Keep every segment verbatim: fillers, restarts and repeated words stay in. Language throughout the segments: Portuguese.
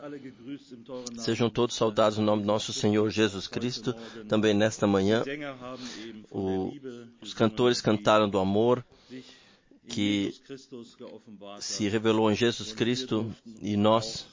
Sejam todos saudados no nome do nosso Senhor Jesus Cristo. Também nesta manhã, o, os cantores cantaram do amor que se revelou em Jesus Cristo, e nós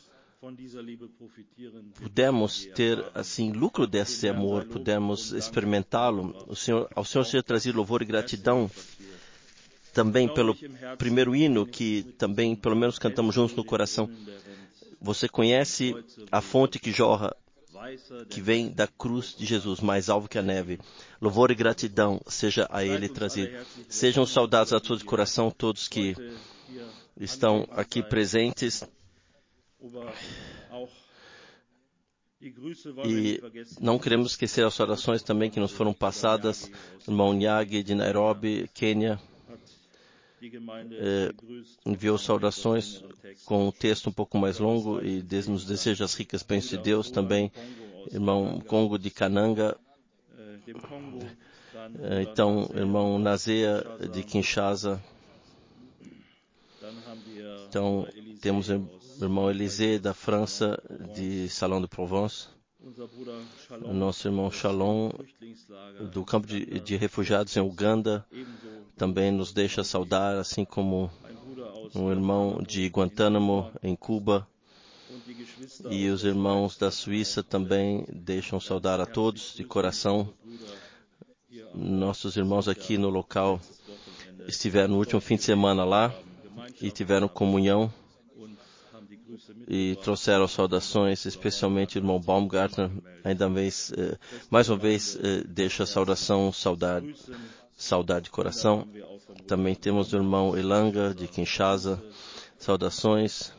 pudemos ter, assim, lucro desse amor, pudemos experimentá-lo. O Senhor, ao Senhor seja trazido louvor e gratidão, também pelo primeiro hino, que também, pelo menos, cantamos juntos no coração. Você conhece a fonte que jorra, que vem da cruz de Jesus, mais alvo que a neve. Louvor e gratidão seja a Ele trazido. Sejam saudados a todos de coração, todos que estão aqui presentes. E não queremos esquecer as orações também que nos foram passadas. Irmão Nyagi de Nairobi, Quênia, eh, enviou saudações com um texto um pouco mais longo e nos deseja as ricas bênçãos de Deus. Também irmão Congo de Kananga, eh, então irmão Nazea de Kinshasa. Então temos o irmão Elisée da França, de Salão de Provence. O nosso irmão Shalom, do campo de, de refugiados em Uganda, também nos deixa saudar, assim como um irmão de Guantánamo, em Cuba. E os irmãos da Suíça também deixam saudar a todos de coração. Nossos irmãos aqui no local estiveram no último fim de semana lá e tiveram comunhão e trouxeram saudações, especialmente o irmão Baumgartner. Ainda vez, eh, mais uma vez, eh, deixa saudação, saudade, saudade de coração. Também temos o irmão Elanga de Kinshasa, saudações.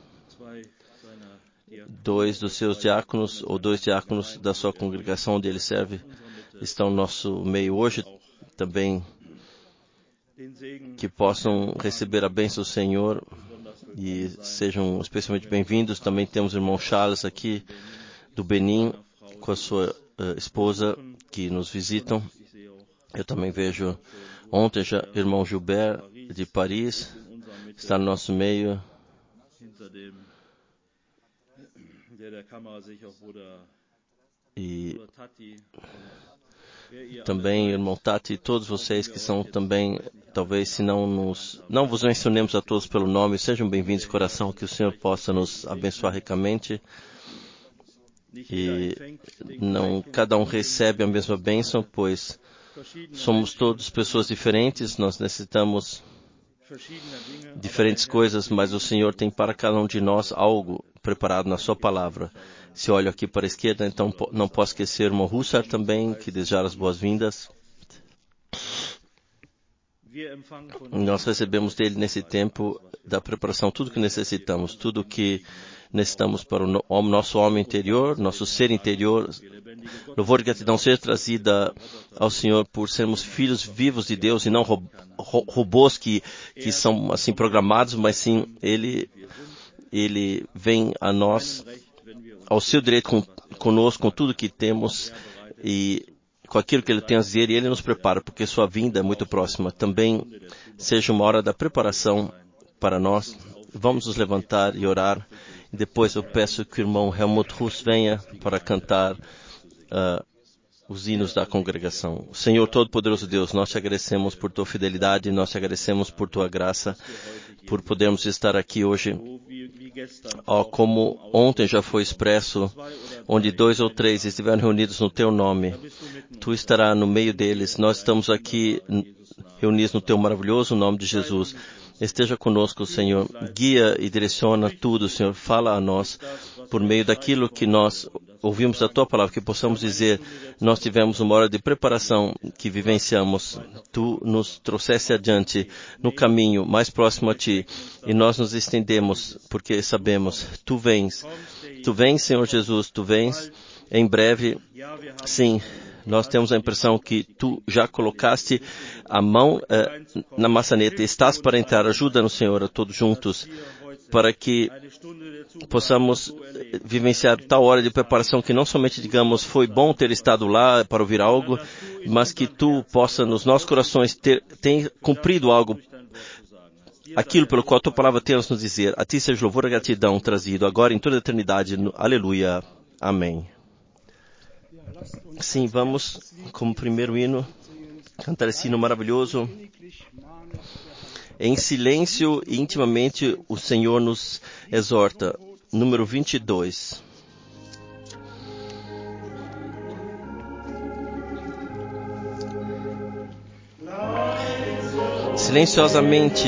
Dois dos seus diáconos, ou dois diáconos da sua congregação onde ele serve, estão no nosso meio hoje. Também que possam receber a bênção do Senhor e sejam especialmente bem-vindos. Também temos o irmão Charles aqui do Benin com a sua uh, esposa que nos visitam. Eu também vejo ontem já o irmão Gilbert de Paris está no nosso meio. E também, irmão Tati, todos vocês que são também, talvez se não nos, não vos mencionemos a todos pelo nome, sejam bem-vindos de coração, que o Senhor possa nos abençoar ricamente. E não, cada um recebe a mesma bênção, pois somos todos pessoas diferentes, nós necessitamos diferentes coisas, mas o Senhor tem para cada um de nós algo preparado na sua palavra. Se olho aqui para a esquerda, então não posso esquecer o irmão Hussar também, que desejar as boas-vindas. Nós recebemos dele nesse tempo da preparação tudo que necessitamos, tudo que necessitamos para o nosso homem interior, nosso ser interior. Louvor e gratidão seja trazida ao Senhor por sermos filhos vivos de Deus e não ro- ro- robôs que, que são assim programados, mas sim Ele, ele vem a nós ao seu direito com, conosco, com tudo que temos e com aquilo que Ele tem a dizer, e Ele nos prepara, porque sua vinda é muito próxima. Também seja uma hora da preparação para nós. Vamos nos levantar e orar. E depois eu peço que o irmão Helmut Russ venha para cantar uh, os hinos da congregação. Senhor Todo-Poderoso Deus, nós te agradecemos por tua fidelidade, nós te agradecemos por tua graça, por podermos estar aqui hoje. Oh, como ontem já foi expresso, onde dois ou três estiveram reunidos no teu nome, tu estarás no meio deles. Nós estamos aqui reunidos no teu maravilhoso nome de Jesus. Esteja conosco, Senhor. Guia e direciona tudo, Senhor. Fala a nós por meio daquilo que nós ouvimos da tua palavra, que possamos dizer, nós tivemos uma hora de preparação que vivenciamos. Tu nos trouxeste adiante no caminho mais próximo a ti e nós nos estendemos porque sabemos, tu vens. Tu vens, Senhor Jesus, tu vens em breve. Sim, nós temos a impressão que tu já colocaste a mão eh, na maçaneta. Estás para entrar. Ajuda-nos, Senhor, a todos juntos, para que possamos vivenciar tal hora de preparação que não somente digamos, foi bom ter estado lá para ouvir algo, mas que tu possa nos nossos corações ter, ter cumprido algo aquilo pelo qual a tua palavra tem a nos dizer. A ti seja louvor e gratidão trazido agora em toda a eternidade. Aleluia. Amém. Sim, vamos, como primeiro hino, cantar esse hino maravilhoso. Em silêncio e intimamente o Senhor nos exorta. Número vinte e dois. Silenciosamente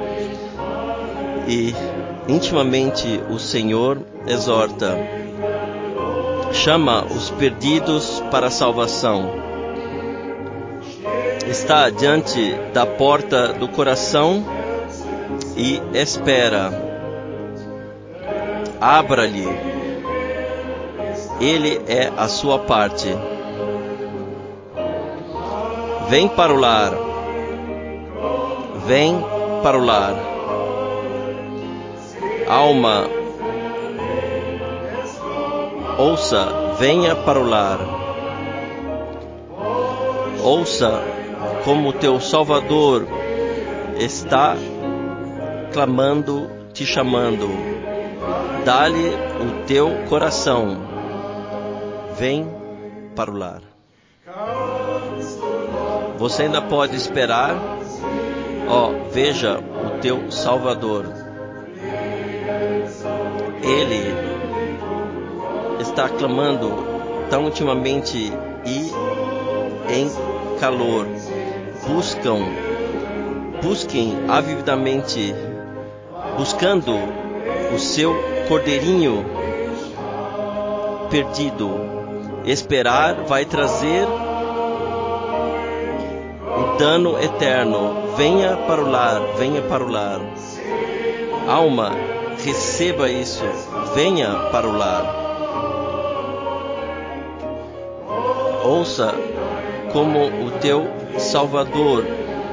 e intimamente o Senhor exorta. Chama os perdidos para a salvação. Está diante da porta do coração e espera. Abra-lhe. Ele é a sua parte. Vem para o lar. Vem para o lar. Alma, ouça, venha para o lar. Ouça como teu Salvador está clamando, te chamando. Dá-lhe o teu coração. Vem para o lar. Você ainda pode esperar. Ó, oh, veja o teu Salvador. Ele está clamando tão intimamente e em calor. Buscam, busquem avidamente, buscando o seu cordeirinho perdido. Esperar vai trazer o dano eterno. Venha para o lar, venha para o lar. Alma, receba isso. Venha para o lar. Ouça como o teu Salvador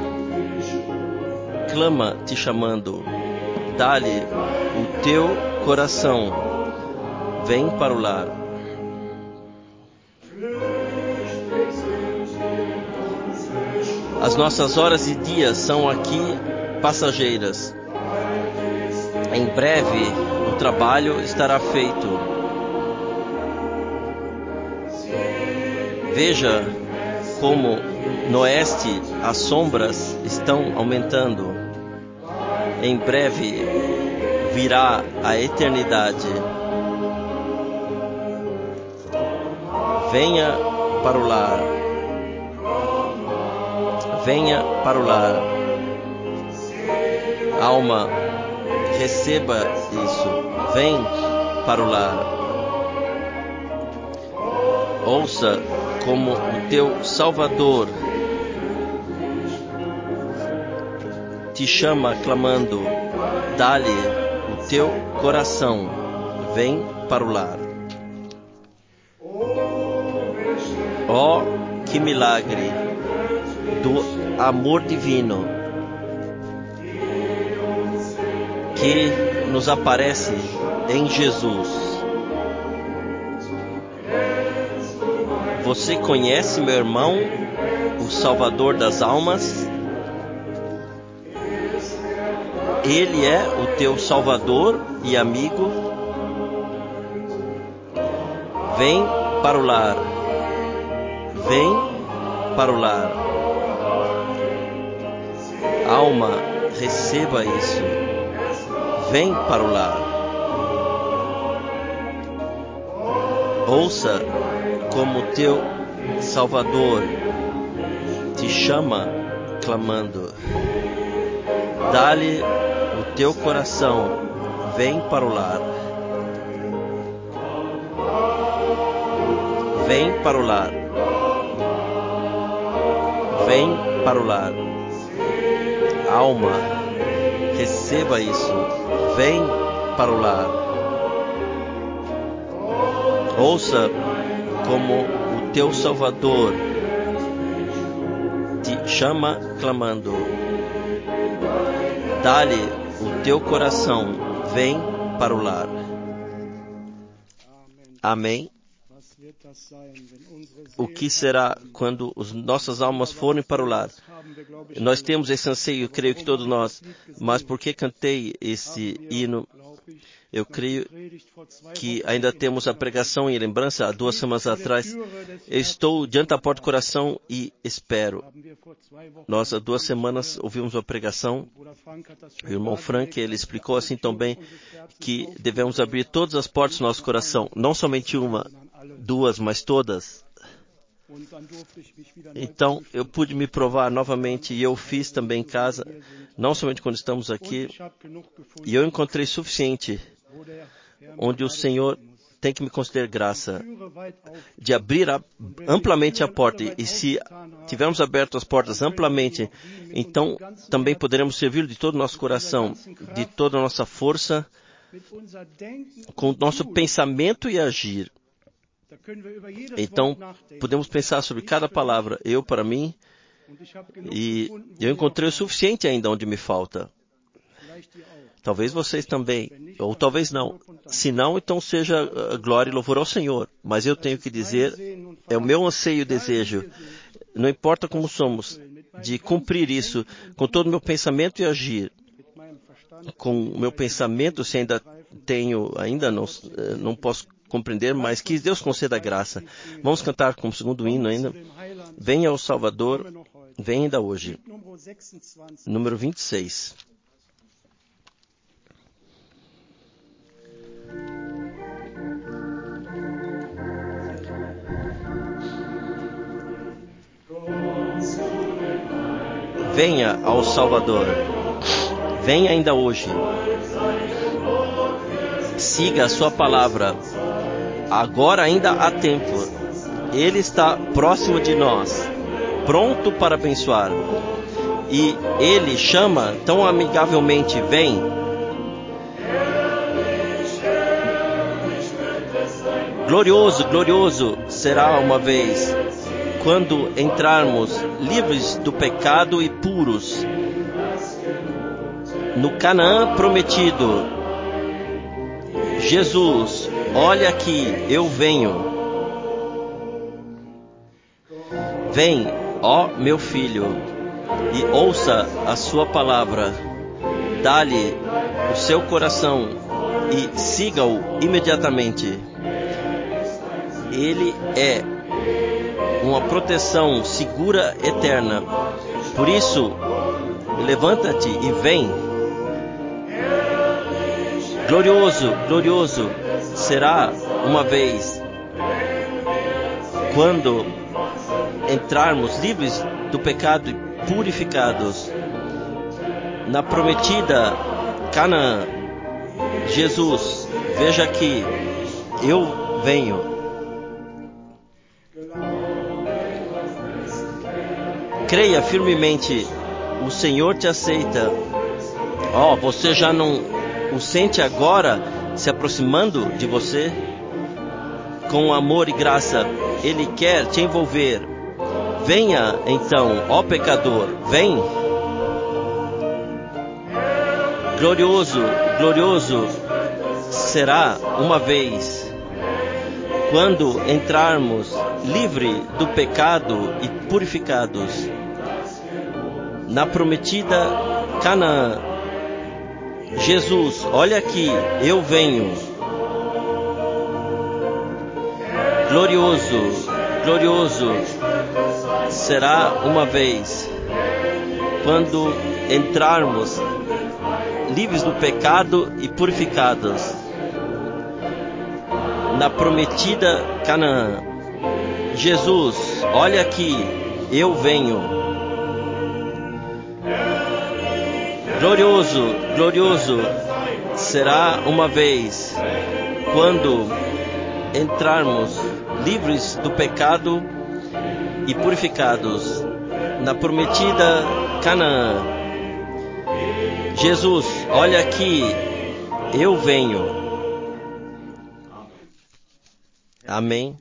clama te chamando. Dá-lhe o teu coração. Vem para o lar. As nossas horas e dias são aqui passageiras. Em breve o trabalho estará feito. Veja como no oeste as sombras estão aumentando. Em breve virá a eternidade. Venha para o lar. Venha para o lar. Alma, receba isso. Vem para o lar. Ouça como o teu Salvador te chama clamando. Dá-lhe o teu coração. Vem para o lar. Ó, oh, que milagre do amor divino que nos aparece em Jesus. Você conhece, meu irmão, o Salvador das almas? Ele é o teu Salvador e amigo? Vem para o lar. Vem para o lar. Alma, receba isso. Vem para o lar. Ouça como teu Salvador te chama clamando. Dá-lhe o teu coração. Vem para o lar. Vem para o lar. Vem para o lar. Alma, receba isso. Vem para o lar. Ouça como o teu Salvador te chama clamando. Dá-lhe o teu coração. Vem para o lar. Amém. o que será quando as nossas almas forem para o lar. Nós temos esse anseio, creio que todos nós, mas por que cantei esse hino? Eu creio que ainda temos a pregação em lembrança, há duas semanas atrás. Eu estou diante da porta do coração e espero. Nós, há duas semanas, ouvimos uma pregação. O irmão Frank, ele explicou assim também que devemos abrir todas as portas do nosso coração. Não somente uma, duas, mas todas. Então, eu pude me provar novamente e eu fiz também em casa, não somente quando estamos aqui. E eu encontrei suficiente onde o Senhor tem que me conceder graça de abrir a, amplamente a porta. E se tivermos aberto as portas amplamente, então também poderemos servir de todo o nosso coração, de toda a nossa força, com o nosso pensamento e agir. Então, podemos pensar sobre cada palavra, eu para mim, e eu encontrei o suficiente ainda onde me falta. Talvez vocês também, ou talvez não. Se não, então seja glória e louvor ao Senhor. Mas eu tenho que dizer, é o meu anseio e desejo, não importa como somos, de cumprir isso com todo o meu pensamento e agir. Com o meu pensamento, se ainda tenho, ainda não, não posso compreender, mas que Deus conceda a graça. Vamos cantar como segundo hino ainda. Venha ao Salvador, venha ainda hoje. Número vinte e seis. Venha ao Salvador, venha ainda hoje. Siga a sua palavra. Agora ainda há tempo. Ele está próximo de nós, pronto para abençoar. E Ele chama tão amigavelmente, vem. Glorioso, glorioso será uma vez, quando entrarmos livres do pecado e puros, no Canaã prometido. Jesus, olha aqui, eu venho. Vem, ó meu filho, e ouça a sua palavra. Dá-lhe o seu coração e siga-o imediatamente. Ele é uma proteção segura eterna. Por isso, levanta-te e vem. Glorioso, glorioso será uma vez quando entrarmos livres do pecado e purificados na prometida Canaã. Jesus, veja aqui, eu venho. Creia firmemente, o Senhor te aceita. Oh, você já não o sente agora se aproximando de você? Com amor e graça, Ele quer te envolver. Venha então, ó pecador, vem. Glorioso, glorioso será uma vez quando entrarmos livre do pecado e purificados na prometida Canaã. Jesus, olha aqui, eu venho. Glorioso, glorioso será uma vez quando entrarmos livres do pecado e purificados na prometida Canaã. Jesus, olha aqui, eu venho. Glorioso, glorioso será uma vez quando entrarmos livres do pecado e purificados na prometida Canaã. Jesus, olha aqui, eu venho. Amém.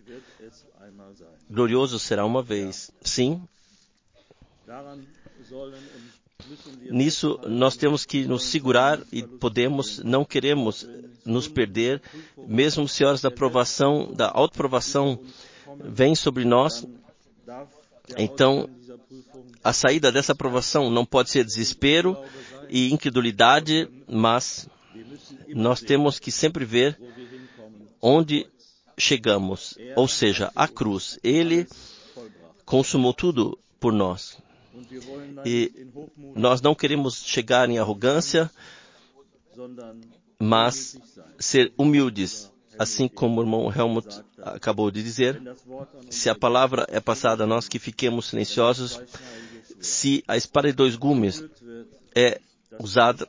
Glorioso será uma vez. Sim. Nisso nós temos que nos segurar e podemos, não queremos nos perder, mesmo se horas da provação, da autoprovação vêm sobre nós. Então, a saída dessa provação não pode ser desespero e incredulidade, mas nós temos que sempre ver onde chegamos, ou seja, a cruz. Ele consumou tudo por nós. E nós não queremos chegar em arrogância, mas ser humildes, assim como o irmão Helmut acabou de dizer. Se a palavra é passada a nós, que fiquemos silenciosos. Se a espada de dois gumes é usada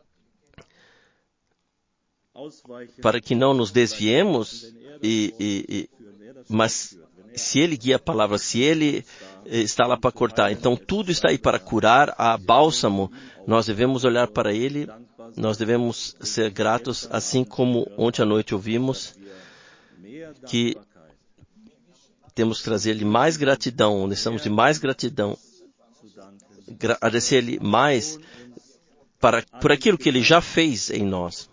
para que não nos desviemos, e, e, e, mas se ele guia a palavra, se ele está lá para cortar, então tudo está aí para curar, há bálsamo, nós devemos olhar para ele, nós devemos ser gratos, assim como ontem à noite ouvimos, que temos que trazer-lhe mais gratidão, necessitamos de mais gratidão, agradecer-lhe mais para, por aquilo que ele já fez em nós.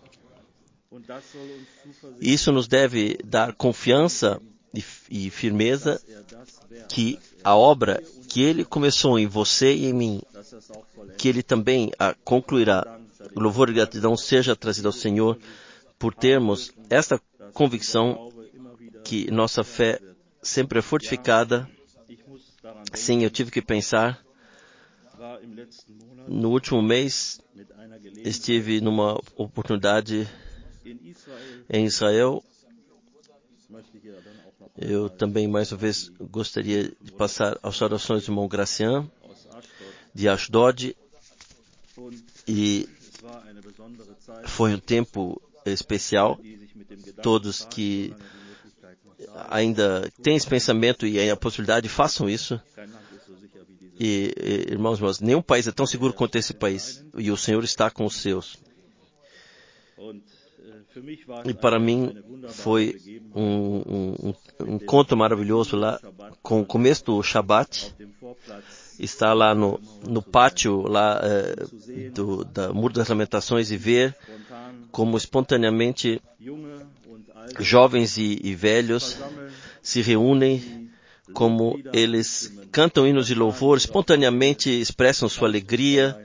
Isso nos deve dar confiança e, e firmeza que a obra que ele começou em você e em mim, que ele também a concluirá. O louvor e gratidão seja trazido ao Senhor por termos esta convicção que nossa fé sempre é fortificada. Sim, eu tive que pensar. No último mês, estive numa oportunidade em Israel. Eu também, mais uma vez, gostaria de passar as orações do irmão Gracian, de Ashdod, e foi um tempo especial. Todos que ainda têm esse pensamento e a possibilidade, façam isso. E, e, irmãos, irmãos, nenhum país é tão seguro quanto esse país, e o Senhor está com os seus. E para mim foi um, um, um encontro maravilhoso lá, com o começo do Shabat, estar lá no, no pátio lá, eh, do da Muro das Lamentações e ver como espontaneamente jovens e, e velhos se reúnem, como eles cantam hinos de louvor, espontaneamente expressam sua alegria.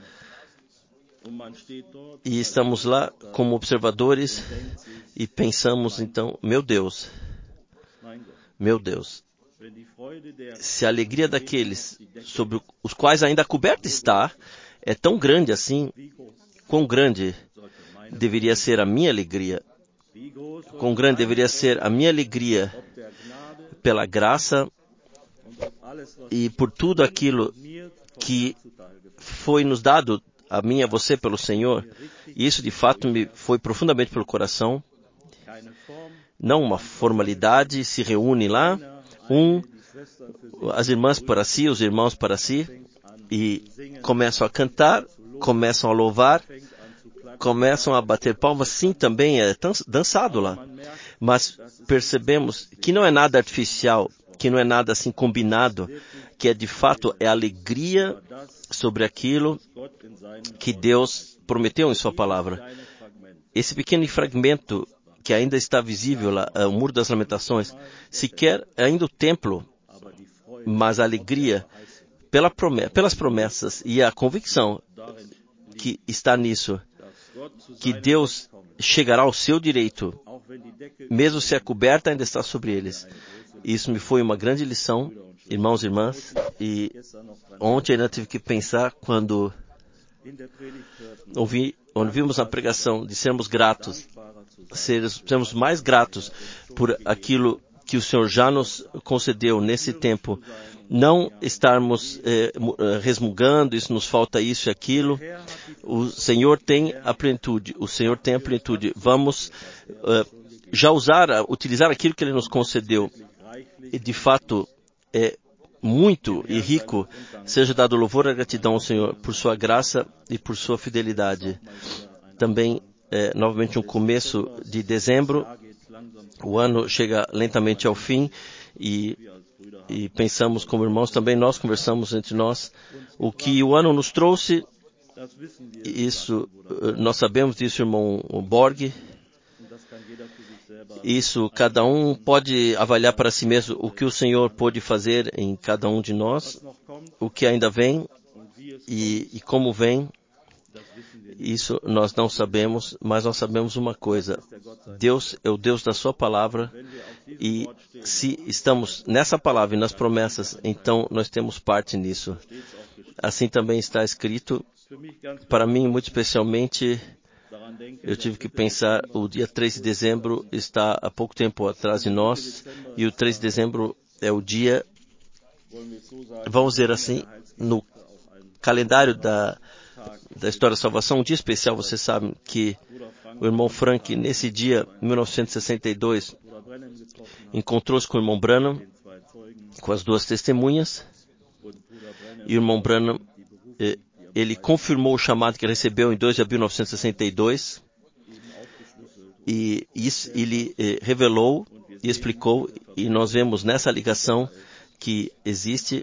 E estamos lá como observadores e pensamos então, meu Deus, meu Deus, se a alegria daqueles sobre os quais ainda a coberta está é tão grande assim, quão grande deveria ser a minha alegria? Quão grande deveria ser a minha alegria pela graça e por tudo aquilo que foi nos dado a mim e a você pelo Senhor. E isso de fato me foi profundamente pelo coração. Não uma formalidade, se reúne lá, um, as irmãs para si, os irmãos para si, e começam a cantar, começam a louvar, começam a bater palmas. Sim, também é dançado lá. Mas percebemos que não é nada artificial, que não é nada assim combinado, que é de fato é alegria sobre aquilo que Deus prometeu em sua palavra. Esse pequeno fragmento que ainda está visível lá, o Muro das Lamentações, sequer é ainda o templo, mas a alegria pela promessa, pelas promessas e a convicção que está nisso, que Deus chegará ao seu direito, mesmo se a coberta ainda está sobre eles. Isso me foi uma grande lição, irmãos e irmãs, e ontem ainda tive que pensar quando ouvi, ouvimos a pregação de sermos gratos, ser, sermos mais gratos por aquilo que o Senhor já nos concedeu nesse tempo, não estarmos eh, resmungando, isso nos falta isso e aquilo. O Senhor tem a plenitude, o Senhor tem a plenitude. Vamos uh, já usar, utilizar aquilo que Ele nos concedeu. E de fato é muito e rico. Seja dado louvor e gratidão ao Senhor por sua graça e por sua fidelidade. Também, é, novamente, um começo de dezembro. O ano chega lentamente ao fim e, e pensamos como irmãos, também nós conversamos entre nós o que o ano nos trouxe Isso, nós sabemos disso, irmão Borg. Isso, cada um pode avaliar para si mesmo o que o Senhor pôde fazer em cada um de nós, o que ainda vem e, e como vem. Isso nós não sabemos, mas nós sabemos uma coisa. Deus é o Deus da sua palavra, e se estamos nessa palavra e nas promessas, então nós temos parte nisso. Assim também está escrito. Para mim, muito especialmente, eu tive que pensar, o dia três de dezembro está há pouco tempo atrás de nós, e o três de dezembro é o dia, vamos dizer assim, no calendário da, da história da salvação, um dia especial. Você sabe que o irmão Frank, nesse dia, em mil novecentos e sessenta e dois, encontrou-se com o irmão Branham, com as duas testemunhas, e o irmão Branham, ele confirmou o chamado que ele recebeu em dois de abril de mil novecentos e sessenta e dois, e isso ele eh, revelou e explicou, e nós vemos nessa ligação que existe.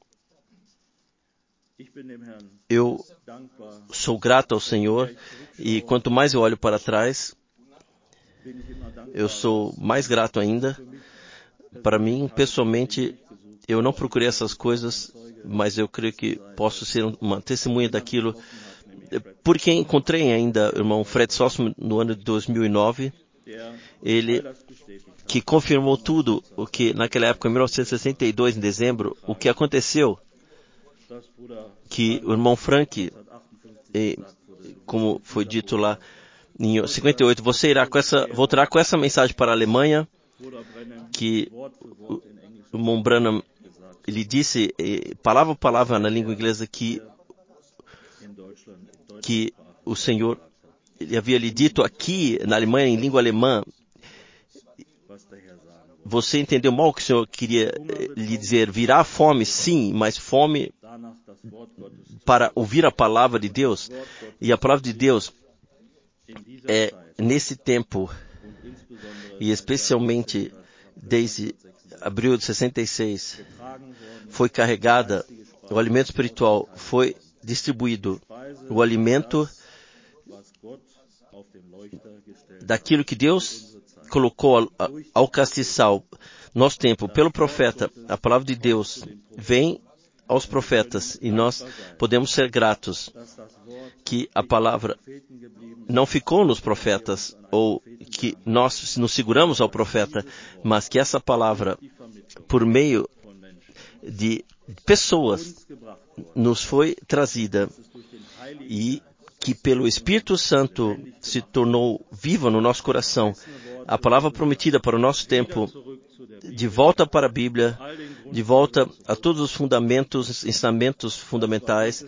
Eu sou grato ao Senhor, e quanto mais eu olho para trás, eu sou mais grato ainda. Para mim, pessoalmente, eu não procurei essas coisas, mas eu creio que posso ser uma testemunha daquilo, porque encontrei ainda o irmão Fred Sossman no ano de dois mil e nove, ele que confirmou tudo o que naquela época, em mil novecentos e sessenta e dois, em dezembro, o que aconteceu, que o irmão Frank, e, como foi dito lá em cinquenta e oito, você irá com essa, voltará com essa mensagem para a Alemanha, que o irmão Branham, ele disse, palavra por palavra na língua inglesa, que, que o Senhor, ele havia lhe dito aqui na Alemanha, em língua alemã. Você entendeu mal o que o Senhor queria lhe dizer. Virá fome, sim, mas fome para ouvir a palavra de Deus. E a palavra de Deus é nesse tempo, e especialmente desde abril de sessenta e seis, foi carregada, o alimento espiritual foi distribuído, o alimento daquilo que Deus colocou ao, ao castiçal. Nosso tempo, pelo profeta, a palavra de Deus vem aos profetas, e nós podemos ser gratos que a palavra não ficou nos profetas, ou que nós nos seguramos ao profeta, mas que essa palavra, por meio de pessoas, nos foi trazida, e que pelo Espírito Santo se tornou viva no nosso coração. A palavra prometida para o nosso tempo, de volta para a Bíblia, de volta a todos os fundamentos, ensinamentos fundamentais.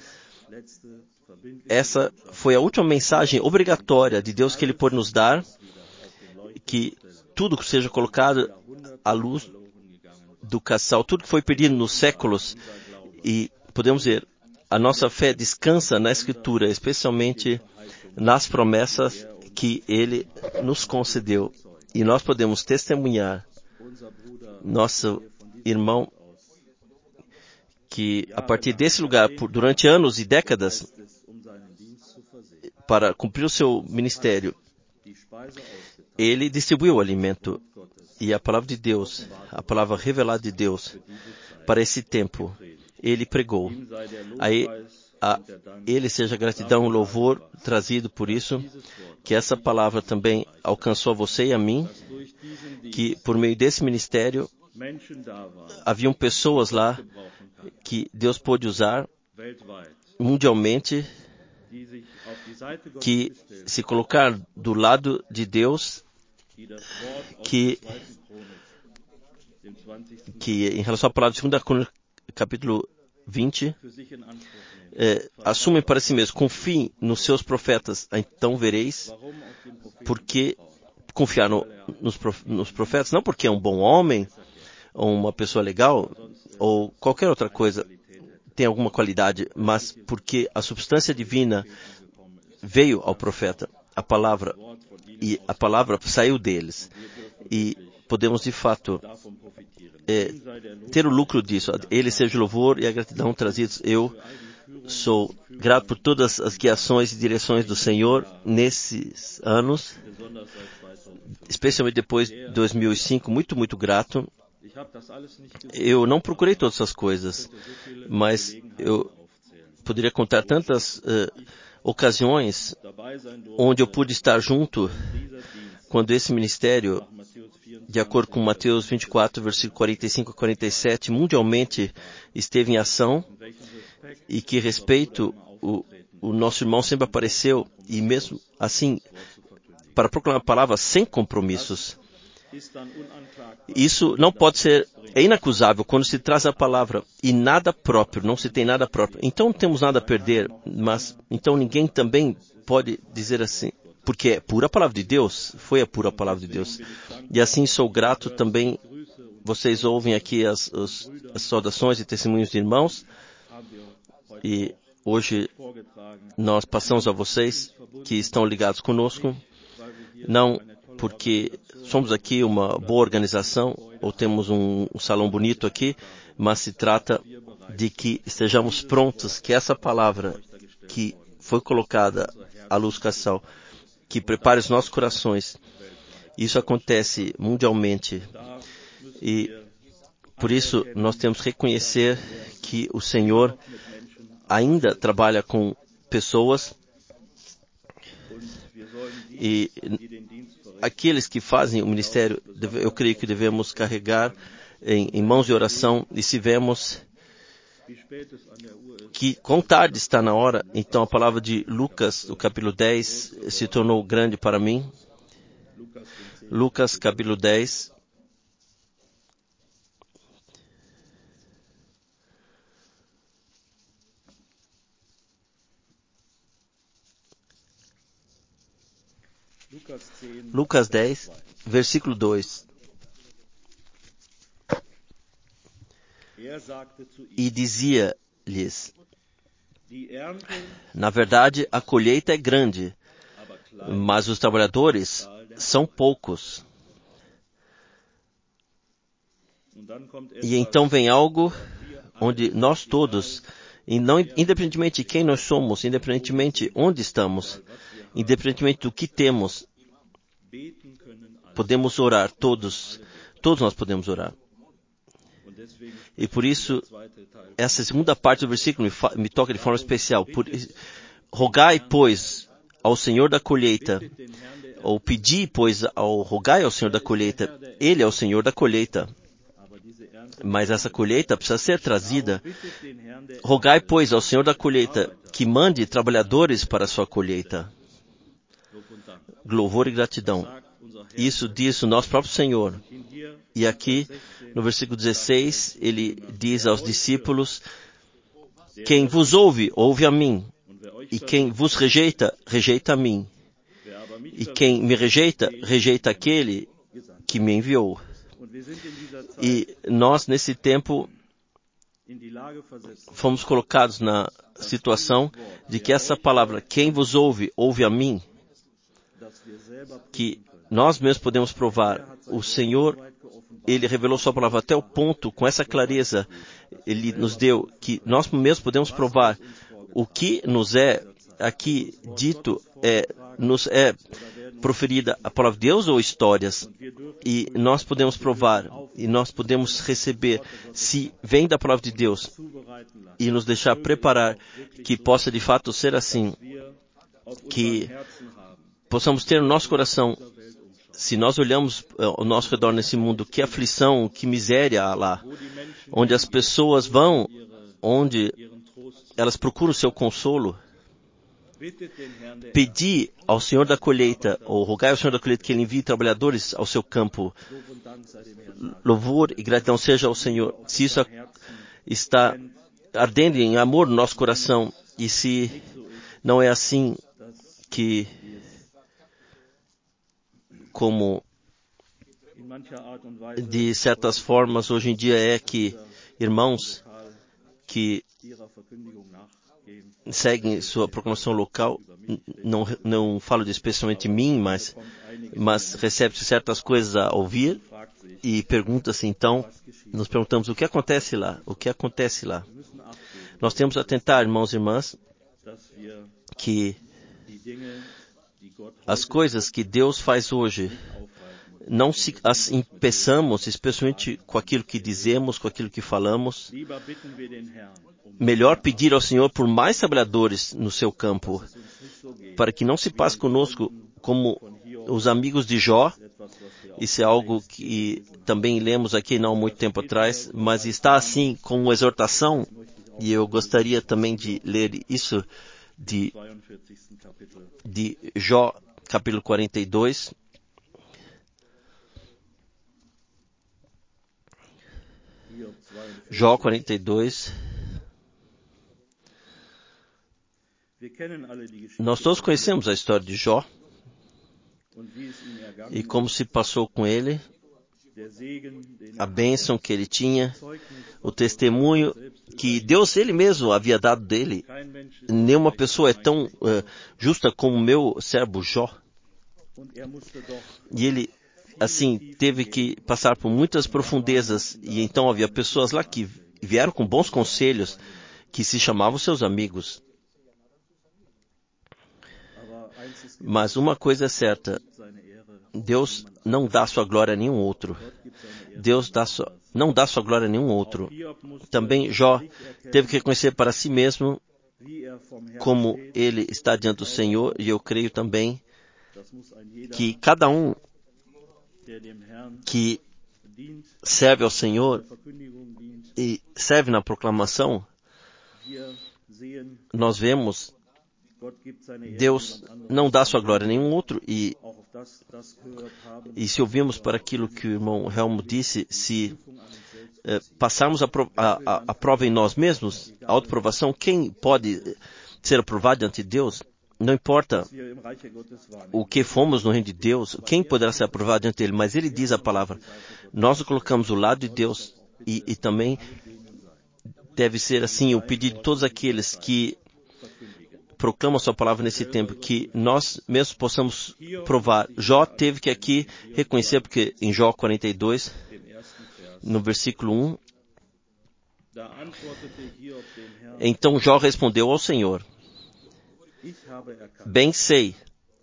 Essa foi a última mensagem obrigatória de Deus que Ele pôde nos dar, que tudo seja colocado à luz do castiçal, tudo que foi perdido nos séculos, e podemos dizer, a nossa fé descansa na Escritura, especialmente nas promessas que Ele nos concedeu, e nós podemos testemunhar nosso irmão que a partir desse lugar, por, durante anos e décadas, para cumprir o seu ministério, ele distribuiu o alimento, e a palavra de Deus, a palavra revelada de Deus para esse tempo, ele pregou. Aí, a ele seja gratidão e louvor trazido por isso, que essa palavra também alcançou a você e a mim, que por meio desse ministério haviam pessoas lá que Deus pôde usar mundialmente, que se colocar do lado de Deus, que, que em relação à palavra de segunda Crônicas, capítulo vinte, é, assumem para si mesmos, confiem nos seus profetas, então vereis. Porque confiar no, nos, nos profetas, não porque é um bom homem, ou uma pessoa legal, ou qualquer outra coisa, tem alguma qualidade, mas porque a substância divina veio ao profeta, a palavra, e a palavra saiu deles, e podemos de fato é, ter o lucro disso. Ele seja o louvor e a gratidão trazidos. Eu sou grato por todas as guiações e direções do Senhor nesses anos, especialmente depois de dois mil e cinco, muito, muito grato. Eu não procurei todas essas coisas, mas eu poderia contar tantas uh, ocasiões onde eu pude estar junto quando esse ministério, de acordo com Mateus vinte e quatro, versículo quarenta e cinco a quarenta e sete, mundialmente esteve em ação, e que respeito o, o nosso irmão sempre apareceu, e mesmo assim, para proclamar a palavra sem compromissos. Isso não pode ser, é inacusável quando se traz a palavra e nada próprio, não se tem nada próprio. Então não temos nada a perder, mas então ninguém também pode dizer assim, porque é pura palavra de Deus, foi a pura palavra de Deus. E assim sou grato também, vocês ouvem aqui as, as, as saudações e testemunhos de irmãos, e hoje nós passamos a vocês que estão ligados conosco, não porque somos aqui uma boa organização ou temos um, um salão bonito aqui, mas se trata de que estejamos prontos, que essa palavra que foi colocada à luz caçal, que prepare os nossos corações, isso acontece mundialmente, e por isso nós temos que reconhecer que o Senhor ainda trabalha com pessoas, e aqueles que fazem o ministério, eu creio que devemos carregar em, em mãos de oração, e se vemos que quão tarde está na hora, então a palavra de Lucas, o capítulo dez, se tornou grande para mim. Lucas, capítulo dez. Lucas dez, versículo dois. E dizia-lhes: na verdade, a colheita é grande, mas os trabalhadores são poucos. E então vem algo onde nós todos, e não, independentemente de quem nós somos, independentemente de onde estamos, independentemente do que temos, podemos orar, todos, todos nós podemos orar. E por isso, essa segunda parte do versículo me, fa- me toca de forma especial. Por, rogai, pois, ao Senhor da colheita, ou pedi, pois, ao rogai ao Senhor da colheita, Ele é o Senhor da colheita. Mas essa colheita precisa ser trazida. Rogai, pois, ao Senhor da colheita, que mande trabalhadores para a sua colheita. Louvor e gratidão. Isso diz o nosso próprio Senhor. E aqui, no versículo dezesseis, ele diz aos discípulos: quem vos ouve, ouve a mim. E quem vos rejeita, rejeita a mim. E quem me rejeita, rejeita aquele que me enviou. E nós, nesse tempo, fomos colocados na situação de que essa palavra, quem vos ouve, ouve a mim, que nós mesmos podemos provar. O Senhor, Ele revelou sua palavra até o ponto, com essa clareza, Ele nos deu, que nós mesmos podemos provar o que nos é aqui dito, é, nos é proferida a palavra de Deus ou histórias, e nós podemos provar, e nós podemos receber, se vem da palavra de Deus, e nos deixar preparar, que possa de fato ser assim, que possamos ter no nosso coração, se nós olhamos ao nosso redor nesse mundo, que aflição, que miséria há lá, onde as pessoas vão, onde elas procuram o seu consolo. Pedi ao Senhor da colheita, ou rogai ao Senhor da colheita, que Ele envie trabalhadores ao seu campo. Louvor e gratidão seja ao Senhor. Se isso está ardendo em amor no nosso coração, e se não é assim, que como de certas formas hoje em dia é que irmãos que seguem sua proclamação local, não, não falo de especialmente mim, mas, mas recebe-se certas coisas a ouvir e pergunta-se então, nos perguntamos o que acontece lá, o que acontece lá. Nós temos a tentar, irmãos e irmãs, que as coisas que Deus faz hoje, não se as impeçamos, especialmente com aquilo que dizemos, com aquilo que falamos. Melhor pedir ao Senhor por mais trabalhadores no seu campo, para que não se passe conosco como os amigos de Jó. Isso é algo que também lemos aqui não há muito tempo atrás, mas está assim como uma exortação, e eu gostaria também de ler isso de, de Jó, capítulo quarenta e dois. Jó quarenta e dois. Nós todos conhecemos a história de Jó e como se passou com ele, a bênção que ele tinha, o testemunho que Deus ele mesmo havia dado dele. Nenhuma pessoa é tão uh, justa como o meu servo Jó. E ele, assim, teve que passar por muitas profundezas, e então havia pessoas lá que vieram com bons conselhos, que se chamavam seus amigos. Mas uma coisa é certa, Deus não dá sua glória a nenhum outro. Deus dá sua, não dá sua glória a nenhum outro. Também Jó teve que reconhecer para si mesmo como ele está diante do Senhor, e eu creio também que cada um que serve ao Senhor e serve na proclamação, nós vemos Deus não dá sua glória a nenhum outro, e, e se ouvimos para aquilo que o irmão Helmo disse, se eh, passarmos a, a, a, a prova em nós mesmos, a autoprovação, quem pode ser aprovado diante de Deus? Não importa o que fomos no reino de Deus, quem poderá ser aprovado diante dele? Mas ele diz a palavra, nós o colocamos ao lado de Deus, e, e também deve ser assim o pedido de todos aqueles que proclama a sua palavra nesse tempo, que nós mesmos possamos provar. Jó teve que aqui reconhecer, porque em Jó quarenta e dois, no versículo um, então Jó respondeu ao Senhor, bem sei,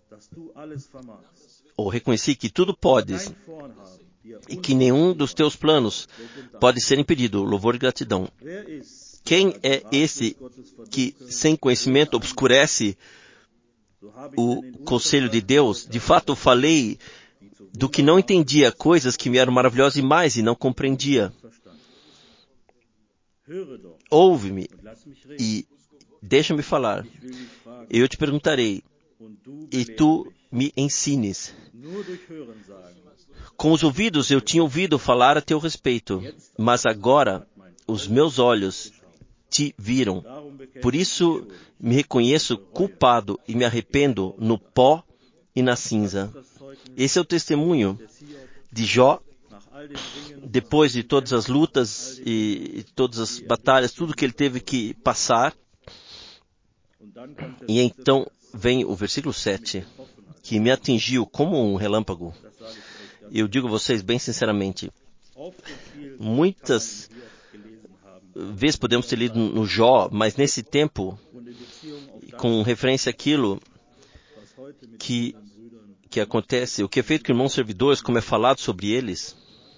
ou reconheci que tudo podes, e que nenhum dos teus planos pode ser impedido. Louvor e gratidão. Quem é esse que, sem conhecimento, obscurece o conselho de Deus? De fato, falei do que não entendia, coisas que me eram maravilhosas e mais, e não compreendia. Ouve-me e deixa-me falar. Eu te perguntarei, e tu me ensines. Com os ouvidos eu tinha ouvido falar a teu respeito, mas agora os meus olhos te viram. Por isso me reconheço culpado e me arrependo no pó e na cinza. Esse é o testemunho de Jó, depois de todas as lutas e todas as batalhas, tudo que ele teve que passar. E então vem o versículo sete, que me atingiu como um relâmpago. Eu digo a vocês bem sinceramente, muitas vezes podemos ter lido no Jó, mas nesse tempo, com referência àquilo que, que acontece, o que é feito com irmãos servidores, como é falado sobre eles,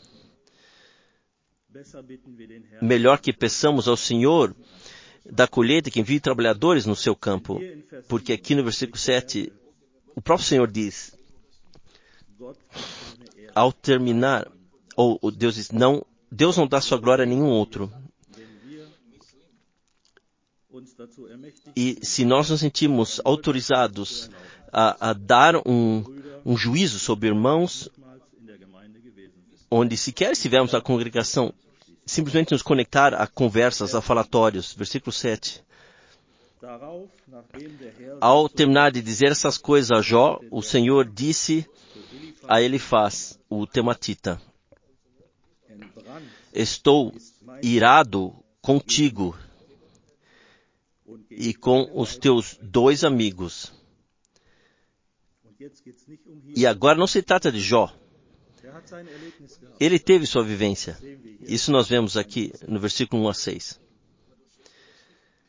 melhor que peçamos ao Senhor da colheita que envie trabalhadores no seu campo, porque aqui no versículo sete, o próprio Senhor diz, ao terminar, ou, ou Deus diz, não, Deus não dá sua glória a nenhum outro. E se nós nos sentimos autorizados a, a dar um, um juízo sobre irmãos, onde sequer estivermos na congregação, simplesmente nos conectar a conversas, a falatórios. Versículo sete. Ao terminar de dizer essas coisas a Jó, o Senhor disse a Elifaz, o tematita, estou irado contigo e com os teus dois amigos. E agora não se trata de Jó. Ele teve sua vivência. Isso nós vemos aqui no versículo um a seis.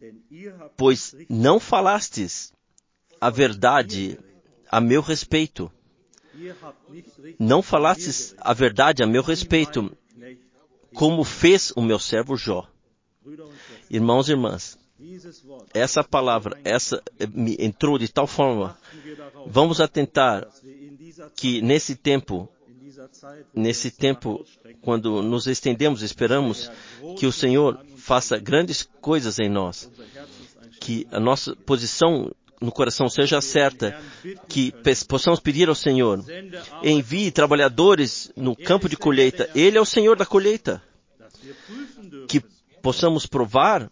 pois não falastes a verdade a meu respeito. Não falastes a verdade a meu respeito, como fez o meu servo Jó. Irmãos e irmãs, essa palavra, essa me entrou de tal forma. Vamos atentar que nesse tempo, nesse tempo, quando nos estendemos, esperamos que o Senhor faça grandes coisas em nós, que a nossa posição no coração seja certa, que possamos pedir ao Senhor, envie trabalhadores no campo de colheita. Ele é o Senhor da colheita. Que possamos provar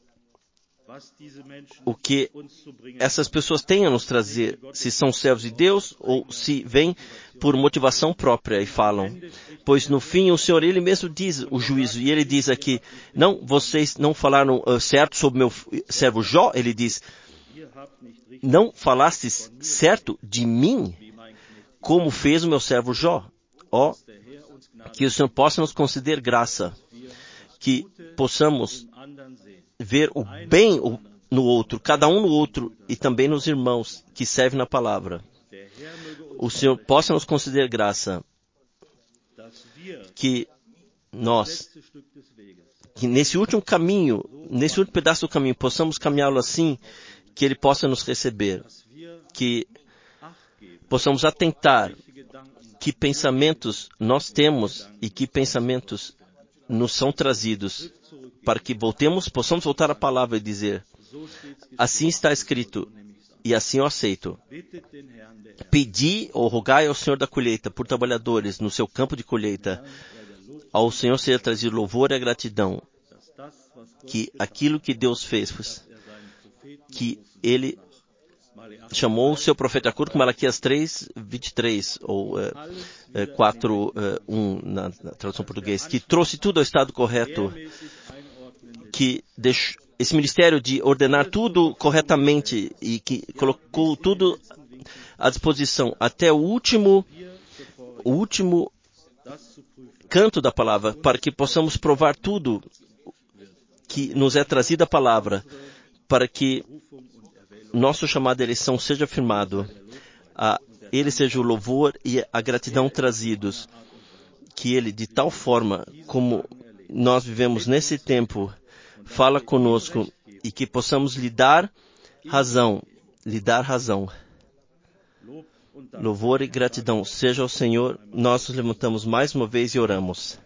o que essas pessoas têm a nos trazer, se são servos de Deus ou se vêm por motivação própria e falam. Pois no fim o Senhor, Ele mesmo diz o juízo, e Ele diz aqui, não, vocês não falaram uh, certo sobre meu servo Jó, Ele diz, não falastes certo de mim, como fez o meu servo Jó. Ó, oh, que o Senhor possa nos conceder graça, que possamos ver o bem no outro, cada um no outro, e também nos irmãos que servem na palavra. O Senhor possa nos conceder graça, que nós, que nesse último caminho, nesse último pedaço do caminho, possamos caminhá-lo assim, que Ele possa nos receber, que possamos atentar que pensamentos nós temos e que pensamentos nos são trazidos, para que voltemos, possamos voltar à palavra e dizer, assim está escrito, e assim eu aceito. Pedi ou rogai ao Senhor da colheita por trabalhadores no seu campo de colheita, ao Senhor seja trazido louvor e gratidão, que aquilo que Deus fez, que Ele chamou o seu profeta de acordo com Malaquias três, vinte e três, ou uh, uh, quatro, uh, um na, na tradução portuguesa, que trouxe tudo ao estado correto, que deixou esse ministério de ordenar tudo corretamente e que colocou tudo à disposição até o último, o último canto da palavra, para que possamos provar tudo que nos é trazida a palavra, para que nosso chamado de eleição seja afirmado, a Ele seja o louvor e a gratidão trazidos, que Ele, de tal forma como nós vivemos nesse tempo, fala conosco e que possamos lhe dar razão, lhe dar razão. Louvor e gratidão seja ao Senhor. Nós nos levantamos mais uma vez e oramos.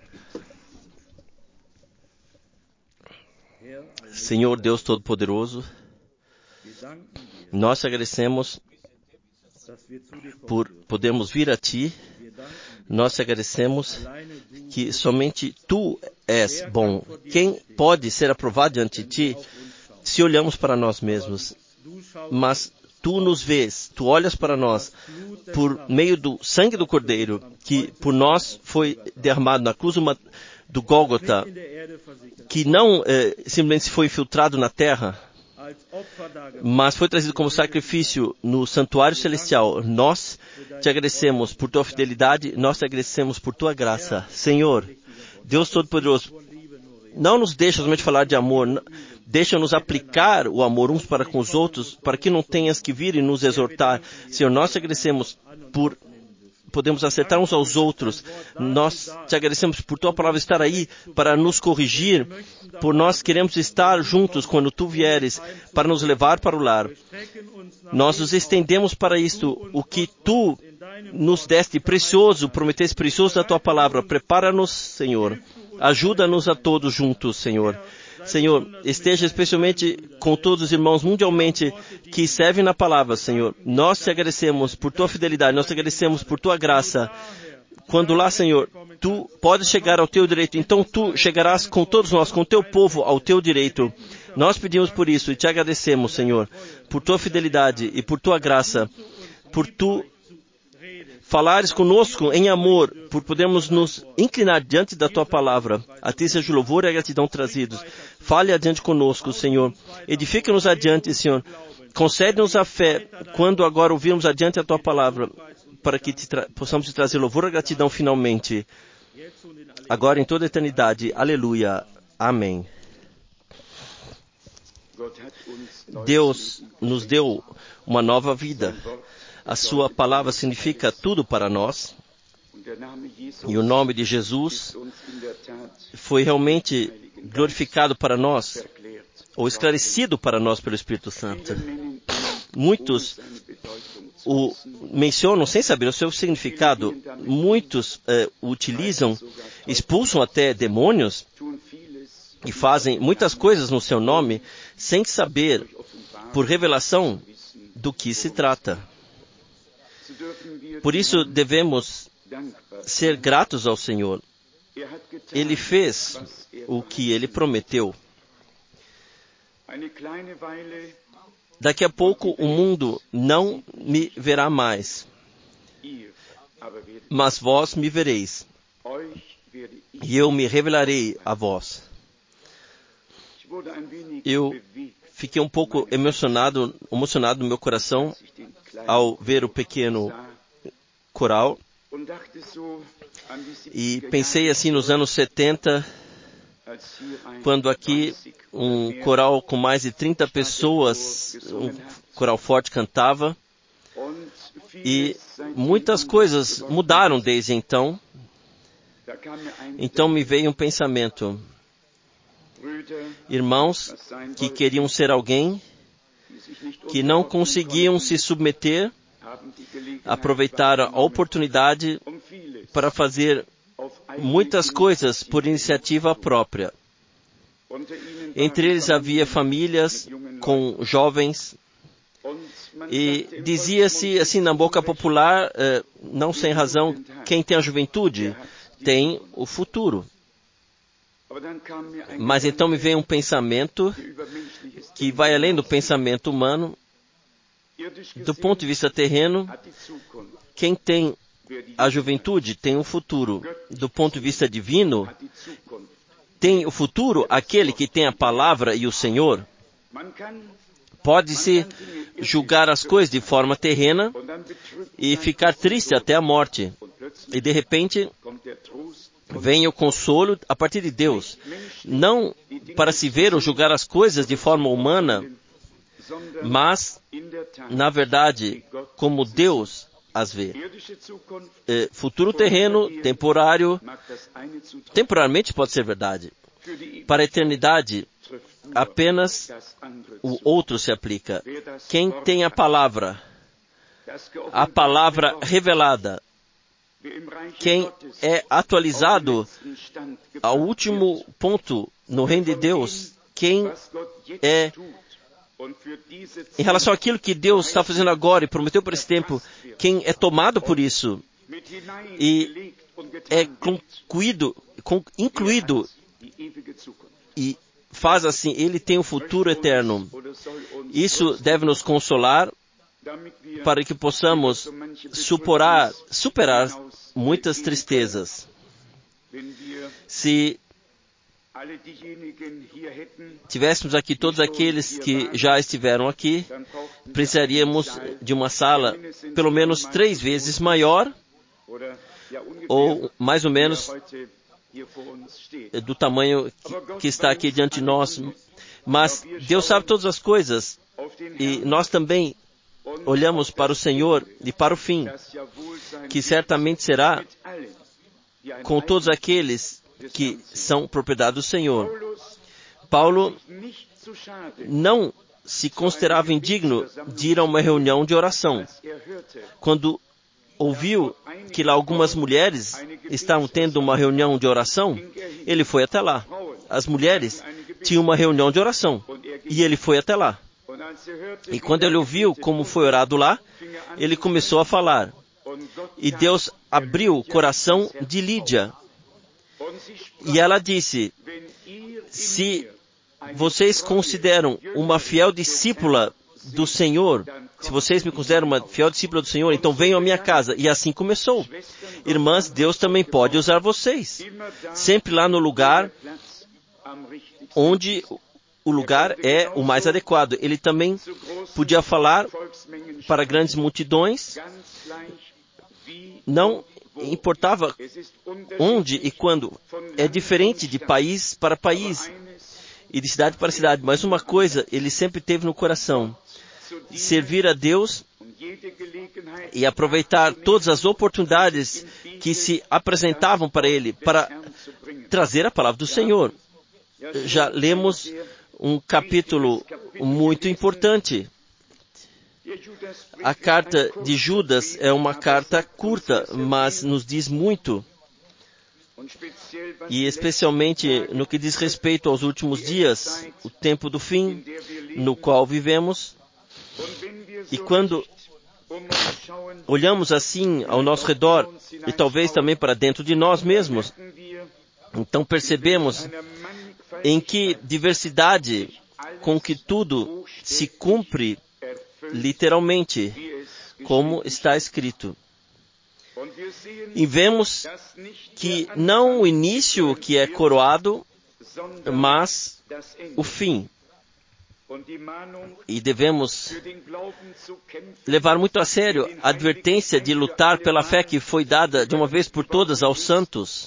Senhor Deus Todo-Poderoso, nós te agradecemos por podermos vir a Ti. Nós te agradecemos que somente Tu és bom. Quem pode ser aprovado diante de Ti se olhamos para nós mesmos? Mas Tu nos vês, Tu olhas para nós por meio do sangue do Cordeiro, que por nós foi derramado na cruz uma, do Gólgota, que não eh, simplesmente foi infiltrado na terra, mas foi trazido como sacrifício no santuário celestial. Nós te agradecemos por tua fidelidade, nós te agradecemos por tua graça. Senhor, Deus Todo-Poderoso, não nos deixa somente falar de amor, deixa-nos aplicar o amor uns para com os outros, para que não tenhas que vir e nos exortar. Senhor, nós te agradecemos por podemos acertar uns aos outros. Nós te agradecemos por tua palavra estar aí para nos corrigir, por nós queremos estar juntos quando tu vieres para nos levar para o lar. Nós nos estendemos para isto, o que tu nos deste precioso, prometeste precioso da tua palavra. Prepara-nos, Senhor. Ajuda-nos a todos juntos, Senhor. Senhor, esteja especialmente com todos os irmãos mundialmente que servem na palavra, Senhor. Nós te agradecemos por tua fidelidade, nós te agradecemos por tua graça. Quando lá, Senhor, tu podes chegar ao teu direito, então tu chegarás com todos nós, com o teu povo, ao teu direito. Nós pedimos por isso e te agradecemos, Senhor, por tua fidelidade e por tua graça, por tu falares conosco em amor, por podermos nos inclinar diante da tua palavra. A ti seja o louvor e a gratidão trazidos. Fale adiante conosco, Senhor. Edifica-nos adiante, Senhor. Concede-nos a fé quando agora ouvirmos adiante a tua palavra, para que te possamos te trazer louvor e gratidão finalmente. Agora em toda a eternidade. Aleluia. Amém. Deus nos deu uma nova vida. A sua palavra significa tudo para nós. E o nome de Jesus foi realmente glorificado para nós, ou esclarecido para nós pelo Espírito Santo. Muitos o mencionam sem saber o seu significado. Muitos eh, o utilizam, expulsam até demônios e fazem muitas coisas no seu nome sem saber, por revelação, do que se trata. Por isso devemos ser gratos ao Senhor. Ele fez o que Ele prometeu. Daqui a pouco o mundo não me verá mais, mas vós me vereis, e eu me revelarei a vós. Eu fiquei um pouco emocionado, emocionado no meu coração ao ver o pequeno coral. E pensei assim nos anos setenta, quando aqui um coral com mais de trinta pessoas, um coral forte cantava, e muitas coisas mudaram desde então. Então me veio um pensamento: irmãos que queriam ser alguém, que não conseguiam se submeter, aproveitaram a oportunidade para fazer muitas coisas por iniciativa própria. Entre eles havia famílias com jovens, e dizia-se assim na boca popular, eh, não sem razão, quem tem a juventude tem o futuro. Mas então me veio um pensamento que vai além do pensamento humano. Do ponto de vista terreno, quem tem a juventude tem o futuro. Do ponto de vista divino, tem o futuro aquele que tem a palavra e o Senhor. Pode-se julgar as coisas de forma terrena e ficar triste até a morte. E de repente vem o consolo a partir de Deus. Não para se ver ou julgar as coisas de forma humana, mas, na verdade, como Deus as vê. É, futuro terreno, temporário, temporariamente pode ser verdade. Para a eternidade, apenas o outro se aplica. Quem tem a palavra, a palavra revelada, quem é atualizado ao último ponto no reino de Deus, quem é, em relação àquilo que Deus está fazendo agora e prometeu por esse tempo, quem é tomado por isso e é concluído, incluído e faz assim, ele tem o futuro eterno. Isso deve nos consolar para que possamos superar, superar muitas tristezas. Se tivéssemos aqui todos aqueles que já estiveram aqui, precisaríamos de uma sala pelo menos três vezes maior, ou mais ou menos do tamanho que, que está aqui diante de nós. Mas Deus sabe todas as coisas, e nós também olhamos para o Senhor e para o fim, que certamente será com todos aqueles que são propriedade do Senhor. Paulo não se considerava indigno de ir a uma reunião de oração. Quando ouviu que lá algumas mulheres estavam tendo uma reunião de oração, ele foi até lá. As mulheres tinham uma reunião de oração, e ele foi até lá. E quando ele ouviu como foi orado lá, ele começou a falar. E Deus abriu o coração de Lídia. E ela disse: se vocês consideram uma fiel discípula do Senhor, se vocês me consideram uma fiel discípula do Senhor, então venham à minha casa. E assim começou. Irmãs, Deus também pode usar vocês. Sempre lá no lugar onde o lugar é o mais adequado. Ele também podia falar para grandes multidões. Não importava onde e quando. É diferente de país para país. e de cidade para cidade. Mas uma coisa ele sempre teve no coração: servir a Deus e aproveitar todas as oportunidades que se apresentavam para ele, para trazer a palavra do Senhor. Já lemos um capítulo muito importante. A carta de Judas é uma carta curta, mas nos diz muito. E especialmente no que diz respeito aos últimos dias, o tempo do fim, no qual vivemos. E quando olhamos assim ao nosso redor, e talvez também para dentro de nós mesmos, então percebemos em que diversidade com que tudo se cumpre literalmente, como está escrito. E vemos que não o início que é coroado, mas o fim. E devemos levar muito a sério a advertência de lutar pela fé que foi dada de uma vez por todas aos santos.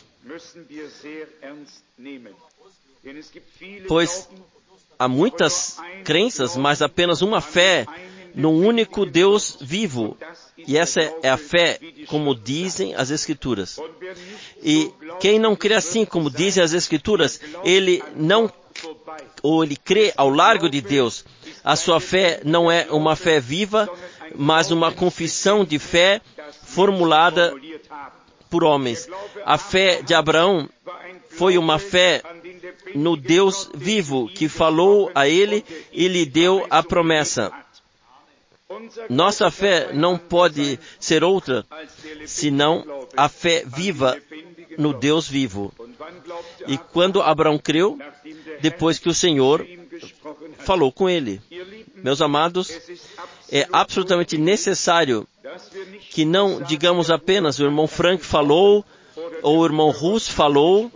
Pois há muitas crenças, mas apenas uma fé num único Deus vivo. E essa é a fé, como dizem as Escrituras. E quem não crê assim, como dizem as Escrituras, ele não, ou ele crê ao largo de Deus. A sua fé não é uma fé viva, mas uma confissão de fé formulada por homens. A fé de Abraão foi uma fé no Deus vivo, que falou a ele e lhe deu a promessa. Nossa fé não pode ser outra, senão a fé viva no Deus vivo. E quando Abraão creu, depois que o Senhor falou com ele. Meus amados, é absolutamente necessário que não digamos apenas o irmão Frank falou, ou o irmão Russ falou.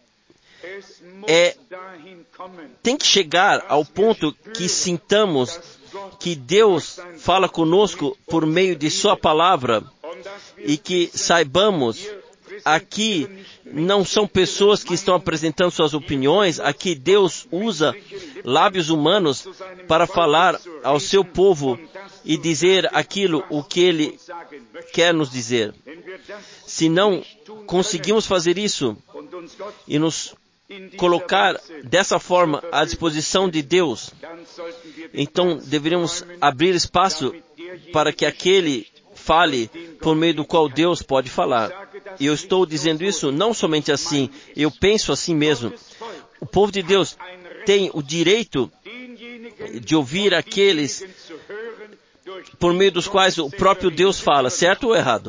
É, tem que chegar ao ponto que sintamos que Deus fala conosco por meio de sua palavra e que saibamos, aqui não são pessoas que estão apresentando suas opiniões, aqui Deus usa lábios humanos para falar ao seu povo e dizer aquilo o que Ele quer nos dizer. Se não conseguimos fazer isso e nos colocar dessa forma à disposição de Deus, então deveríamos abrir espaço para que aquele fale por meio do qual Deus pode falar. E eu estou dizendo isso não somente assim, eu penso assim mesmo. O povo de Deus tem o direito de ouvir aqueles por meio dos quais o próprio Deus fala, certo ou errado?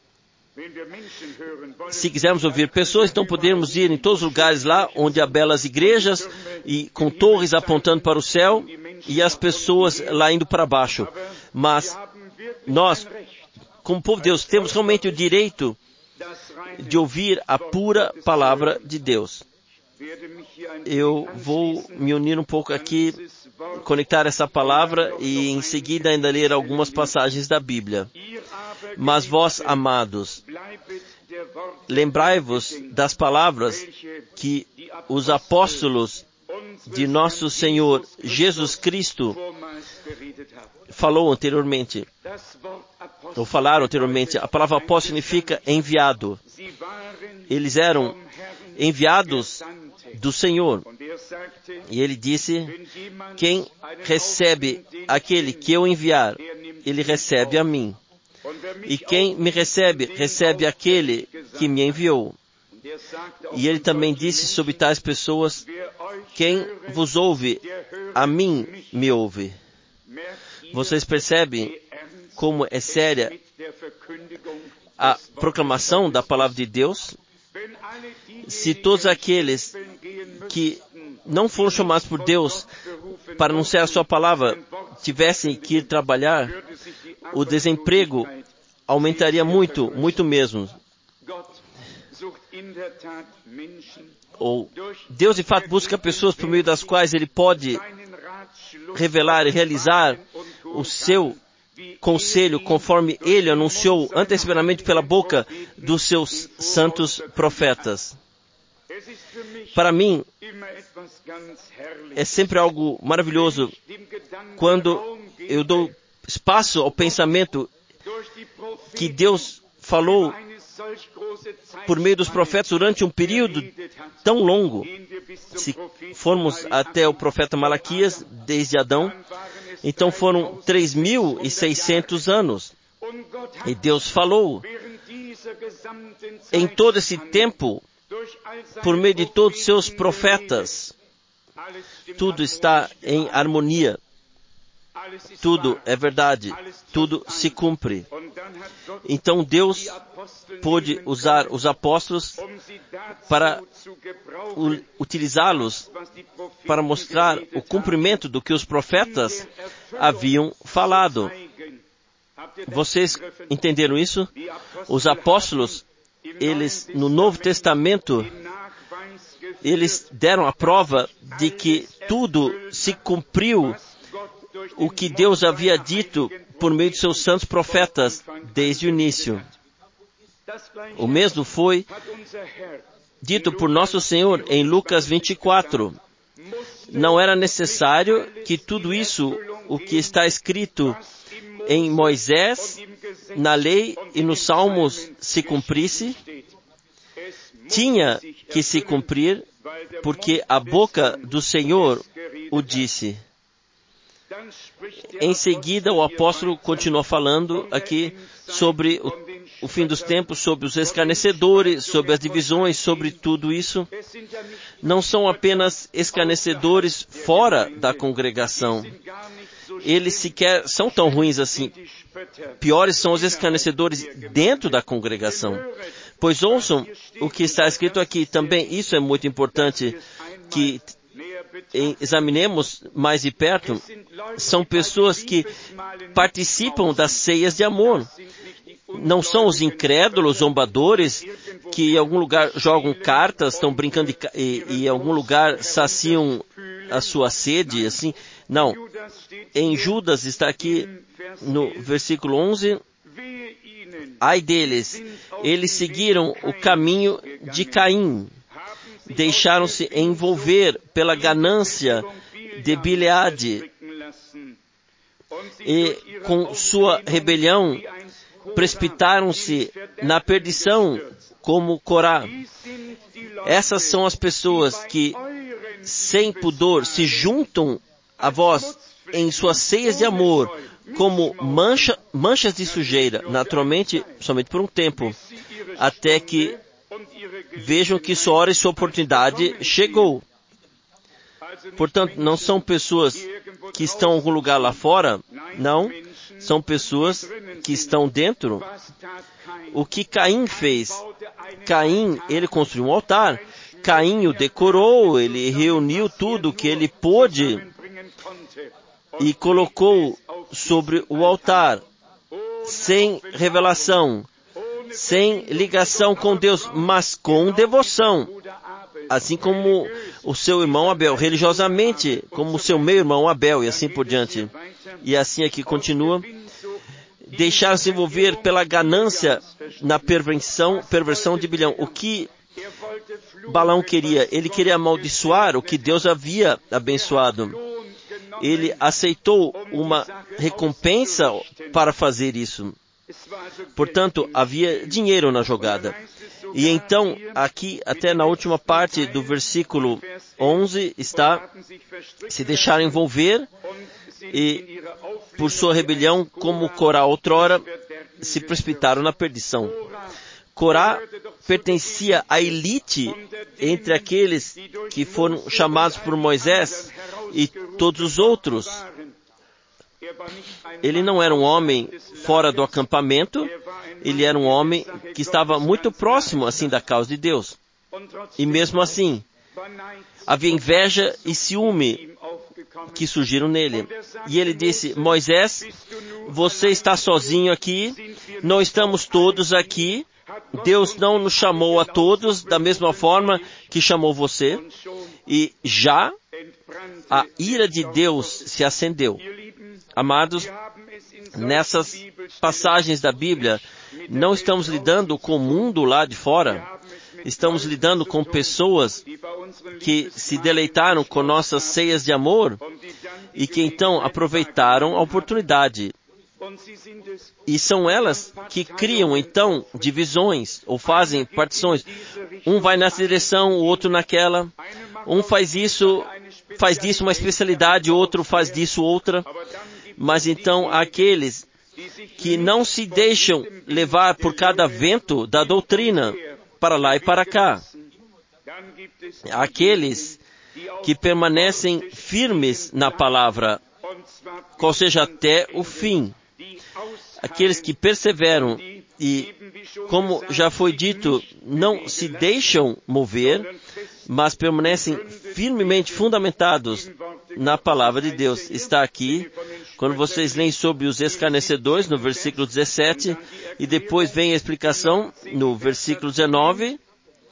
Se quisermos ouvir pessoas, então podemos ir em todos os lugares lá onde há belas igrejas e com torres apontando para o céu e as pessoas lá indo para baixo. Mas nós, como povo de Deus, temos realmente o direito de ouvir a pura palavra de Deus. Eu vou me unir um pouco aqui, conectar essa palavra e em seguida ainda ler algumas passagens da Bíblia. Mas vós, amados, lembrai-vos das palavras que os apóstolos de nosso Senhor Jesus Cristo falou anteriormente, ou falaram anteriormente. A palavra apóstolo significa enviado. Eles eram enviados do Senhor. E ele disse, quem recebe aquele que eu enviar, ele recebe a mim. E quem me recebe, recebe aquele que me enviou. E ele também disse sobre tais pessoas, quem vos ouve, a mim me ouve. Vocês percebem como é séria a proclamação da palavra de Deus? Se todos aqueles que não foram chamados por Deus para anunciar a sua palavra tivessem que ir trabalhar, o desemprego aumentaria muito, muito mesmo. Ou Deus de fato busca pessoas por meio das quais Ele pode revelar e realizar o seu conselho conforme Ele anunciou antecipadamente pela boca dos seus santos profetas. Para mim, é sempre algo maravilhoso quando eu dou espaço ao pensamento que Deus falou por meio dos profetas durante um período tão longo. Se formos até o profeta Malaquias, desde Adão, então foram três mil e seiscentos anos. E Deus falou em todo esse tempo, por meio de todos os seus profetas. Tudo está em harmonia. Tudo é verdade. Tudo se cumpre. Então Deus pôde usar os apóstolos para utilizá-los para mostrar o cumprimento do que os profetas haviam falado. Vocês entenderam isso? Os apóstolos, eles, no Novo Testamento, eles deram a prova de que tudo se cumpriu, o que Deus havia dito por meio de seus santos profetas desde o início. O mesmo foi dito por nosso Senhor em Lucas vinte e quatro. Não era necessário que tudo isso, o que está escrito em Moisés, na lei e nos Salmos se cumprisse. Tinha que se cumprir, porque a boca do Senhor o disse. Em seguida, o apóstolo continuou falando aqui sobre o, o fim dos tempos, sobre os escarnecedores, sobre as divisões, sobre tudo isso. Não são apenas escarnecedores fora da congregação. Eles sequer são tão ruins assim. Piores são os escarnecedores dentro da congregação. Pois ouçam o que está escrito aqui. Também isso é muito importante que examinemos mais de perto. São pessoas que participam das ceias de amor. Não são os incrédulos, zombadores, que em algum lugar jogam cartas, estão brincando de, e, e em algum lugar saciam a sua sede, assim. Não. Em Judas está aqui no versículo onze. Ai deles, eles seguiram o caminho de Caim. Deixaram-se envolver pela ganância de Bileade e com sua rebelião precipitaram-se na perdição como Corá. Essas são as pessoas que sem pudor se juntam a vós em suas ceias de amor como mancha, manchas de sujeira, naturalmente somente por um tempo, até que vejam que sua hora e sua oportunidade chegou. Portanto, não são pessoas que estão em algum lugar lá fora, não. São pessoas que estão dentro. O que Caim fez? Caim, ele construiu um altar. Caim o decorou, ele reuniu tudo que ele pôde e colocou sobre o altar, sem revelação, sem ligação com Deus, mas com devoção. Assim como o seu irmão Abel, religiosamente, como o seu meio-irmão Abel, e assim por diante. E assim aqui continua. Deixar-se envolver pela ganância na perversão, perversão de Bilhão. O que Balaão queria? Ele queria amaldiçoar o que Deus havia abençoado. Ele aceitou uma recompensa para fazer isso. Portanto, havia dinheiro na jogada. E então, aqui, até na última parte do versículo onze, está: se deixaram envolver e, por sua rebelião, como Corá outrora, se precipitaram na perdição. Corá pertencia à elite entre aqueles que foram chamados por Moisés e todos os outros. Ele não era um homem fora do acampamento, ele era um homem que estava muito próximo, assim, da causa de Deus. E mesmo assim, havia inveja e ciúme que surgiram nele. E ele disse: Moisés, você está sozinho aqui, não estamos todos aqui, Deus não nos chamou a todos da mesma forma que chamou você, e já a ira de Deus se acendeu. Amados, nessas passagens da Bíblia, não estamos lidando com o mundo lá de fora, Estamos lidando com pessoas que se deleitaram com nossas ceias de amor e que então aproveitaram a oportunidade. E são elas que criam, então, divisões ou fazem partições. Um vai nessa direção, o outro naquela. Um faz isso, faz disso uma especialidade, o outro faz disso outra. Mas então, aqueles que não se deixam levar por cada vento da doutrina, para lá e para cá. Aqueles que permanecem firmes na palavra, qual seja até o fim. Aqueles que perseveram e, como já foi dito, não se deixam mover, mas permanecem firmemente fundamentados na palavra de Deus. Está aqui, quando vocês leem sobre os escarnecedores, no versículo dezessete, e depois vem a explicação no versículo dezenove.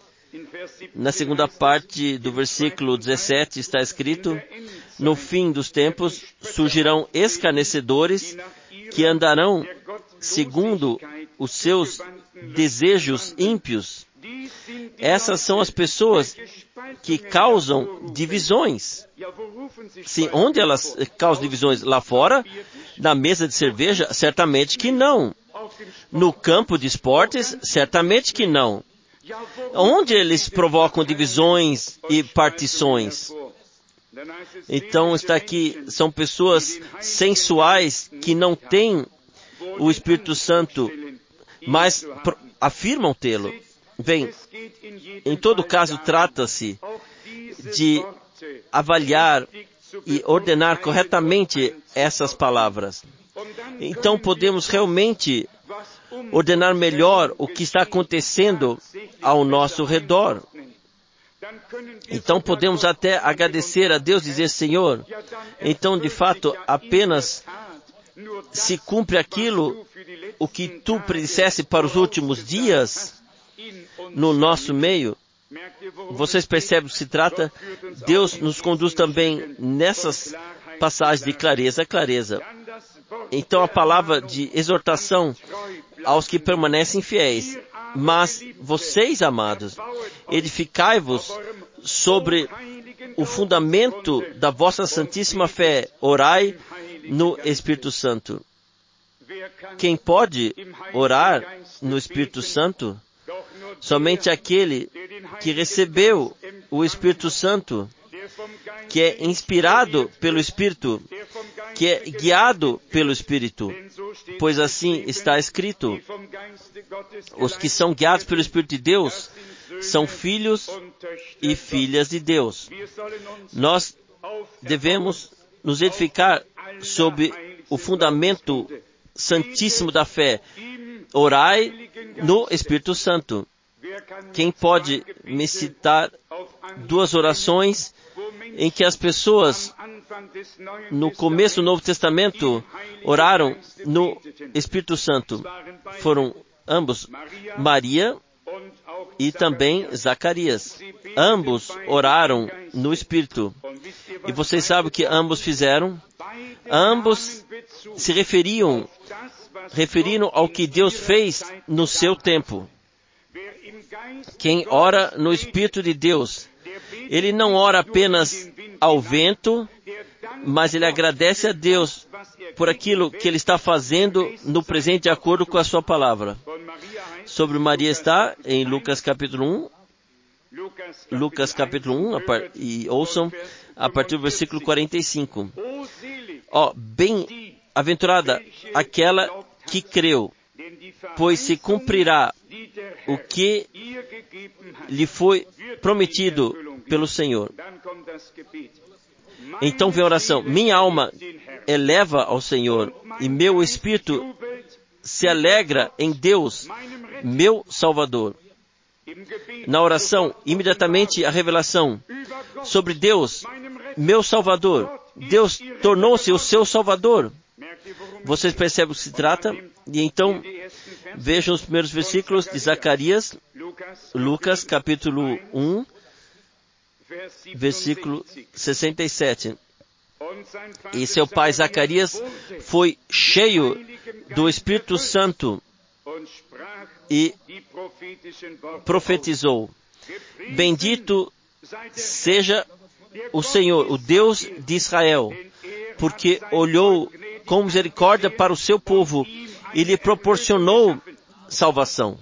Na segunda parte do versículo dezessete está escrito: no fim dos tempos surgirão escarnecedores que andarão segundo os seus desejos ímpios. Essas são as pessoas que causam divisões. Sim, onde elas causam divisões? Lá fora? Na mesa de cerveja? Certamente que não. No campo de esportes? Certamente que não. Onde eles provocam divisões e partições? Então está aqui, são pessoas sensuais que não têm o Espírito Santo, mas afirmam tê-lo. Bem, em todo caso trata-se de avaliar e ordenar corretamente essas palavras. Então podemos realmente ordenar melhor o que está acontecendo ao nosso redor. Então podemos até agradecer a Deus e dizer: Senhor, então de fato apenas se cumpre aquilo o que tu predisseste para os últimos dias no nosso meio. Vocês percebem o que se trata? Deus nos conduz também nessas passagens de clareza a clareza. Então a palavra de exortação aos que permanecem fiéis. Mas vocês, amados, edificai-vos sobre o fundamento da vossa santíssima fé. Orai no Espírito Santo. Quem pode orar no Espírito Santo? Somente aquele que recebeu o Espírito Santo, que é inspirado pelo Espírito, que é guiado pelo Espírito, pois assim está escrito: os que são guiados pelo Espírito de Deus são filhos e filhas de Deus. Nós devemos nos edificar sobre o fundamento santíssimo da fé. Orai no Espírito Santo. Quem pode me citar duas orações em que as pessoas no começo do Novo Testamento oraram no Espírito Santo? Foram ambos, Maria e também Zacarias. Ambos oraram no Espírito. E vocês sabem o que ambos fizeram? Ambos se referiam, referiram ao que Deus fez no seu tempo. Quem ora no Espírito de Deus, ele não ora apenas ao vento, mas ele agradece a Deus por aquilo que ele está fazendo no presente de acordo com a sua palavra. Sobre Maria está em Lucas capítulo um, Lucas capítulo um, e ouçam a partir do versículo quarenta e cinco. Ó, bem-aventurada aquela que creu, pois se cumprirá o que lhe foi prometido pelo Senhor. Então vem a oração: minha alma eleva ao Senhor, e meu espírito se alegra em Deus, meu Salvador. Na oração, imediatamente a revelação sobre Deus, meu Salvador. Deus tornou-se o seu Salvador. Vocês percebem o que se trata? E então, vejam os primeiros versículos de Zacarias, Lucas capítulo um, versículo sessenta e sete. E seu pai Zacarias foi cheio do Espírito Santo e profetizou. Bendito seja o Senhor, o Deus de Israel, porque olhou com misericórdia para o seu povo e lhe proporcionou salvação.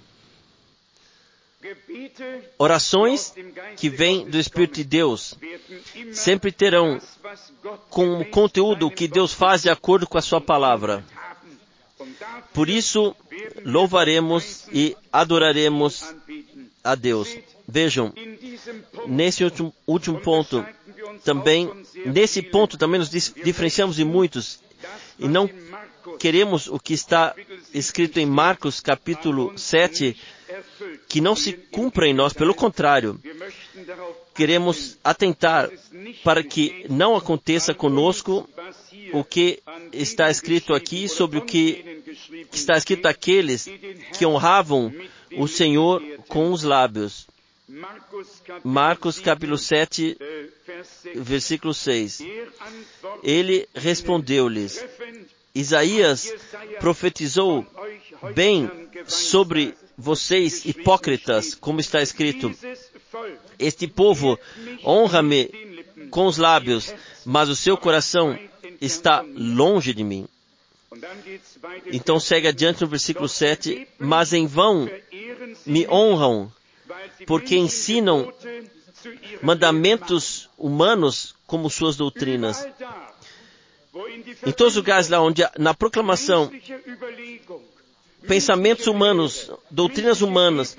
Orações que vêm do Espírito de Deus sempre terão como conteúdo o que Deus faz de acordo com a sua palavra. Por isso, louvaremos e adoraremos a Deus. Vejam, nesse último, último ponto, também, nesse ponto também nos diferenciamos de muitos e não queremos o que está escrito em Marcos capítulo sete, que não se cumpra em nós, pelo contrário, queremos atentar para que não aconteça conosco o que está escrito aqui sobre o que está escrito aqueles que honravam o Senhor com os lábios. Marcos capítulo sete, versículo seis. Ele respondeu-lhes: Isaías profetizou bem sobre vocês, hipócritas, como está escrito: este povo honra-me com os lábios, mas o seu coração está longe de mim. Então segue adiante no versículo sete, mas em vão me honram, porque ensinam mandamentos humanos como suas doutrinas. Em todos os lugares lá onde, na proclamação, pensamentos humanos, doutrinas humanas,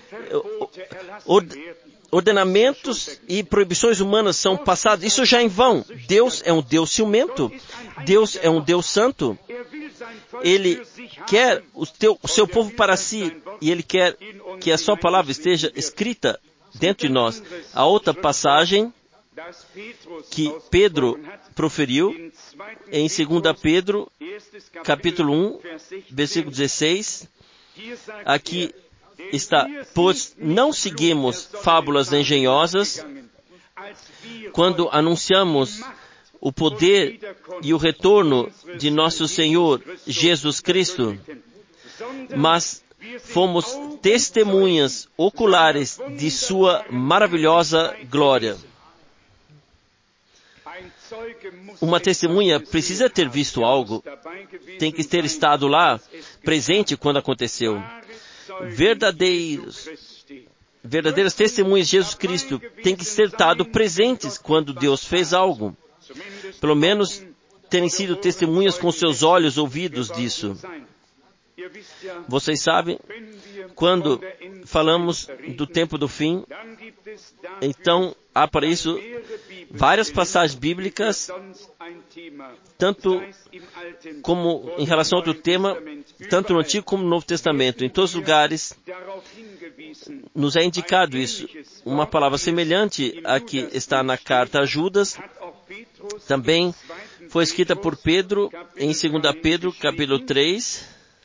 ordenamentos e proibições humanas são passados, isso já é em vão. Deus é um Deus ciumento. Deus é um Deus santo. Ele quer o, teu, o seu povo para si e Ele quer que a sua palavra esteja escrita dentro de nós. A outra passagem que Pedro proferiu em dois Pedro, capítulo um, versículo dezesseis, aqui está: pois não seguimos fábulas engenhosas quando anunciamos o poder e o retorno de nosso Senhor Jesus Cristo, mas fomos testemunhas oculares de sua maravilhosa glória. Uma testemunha precisa ter visto algo, tem que ter estado lá, presente quando aconteceu. Verdadeiros, verdadeiras testemunhas de Jesus Cristo têm que ser estado presentes quando Deus fez algo. Pelo menos terem sido testemunhas com seus olhos ouvidos disso. Vocês sabem, quando falamos do tempo do fim, então há para isso várias passagens bíblicas, tanto como em relação a outro tema, tanto no Antigo como no Novo Testamento. Em todos os lugares nos é indicado isso. Uma palavra semelhante à que está na carta a Judas, também foi escrita por Pedro em dois Pedro, capítulo três,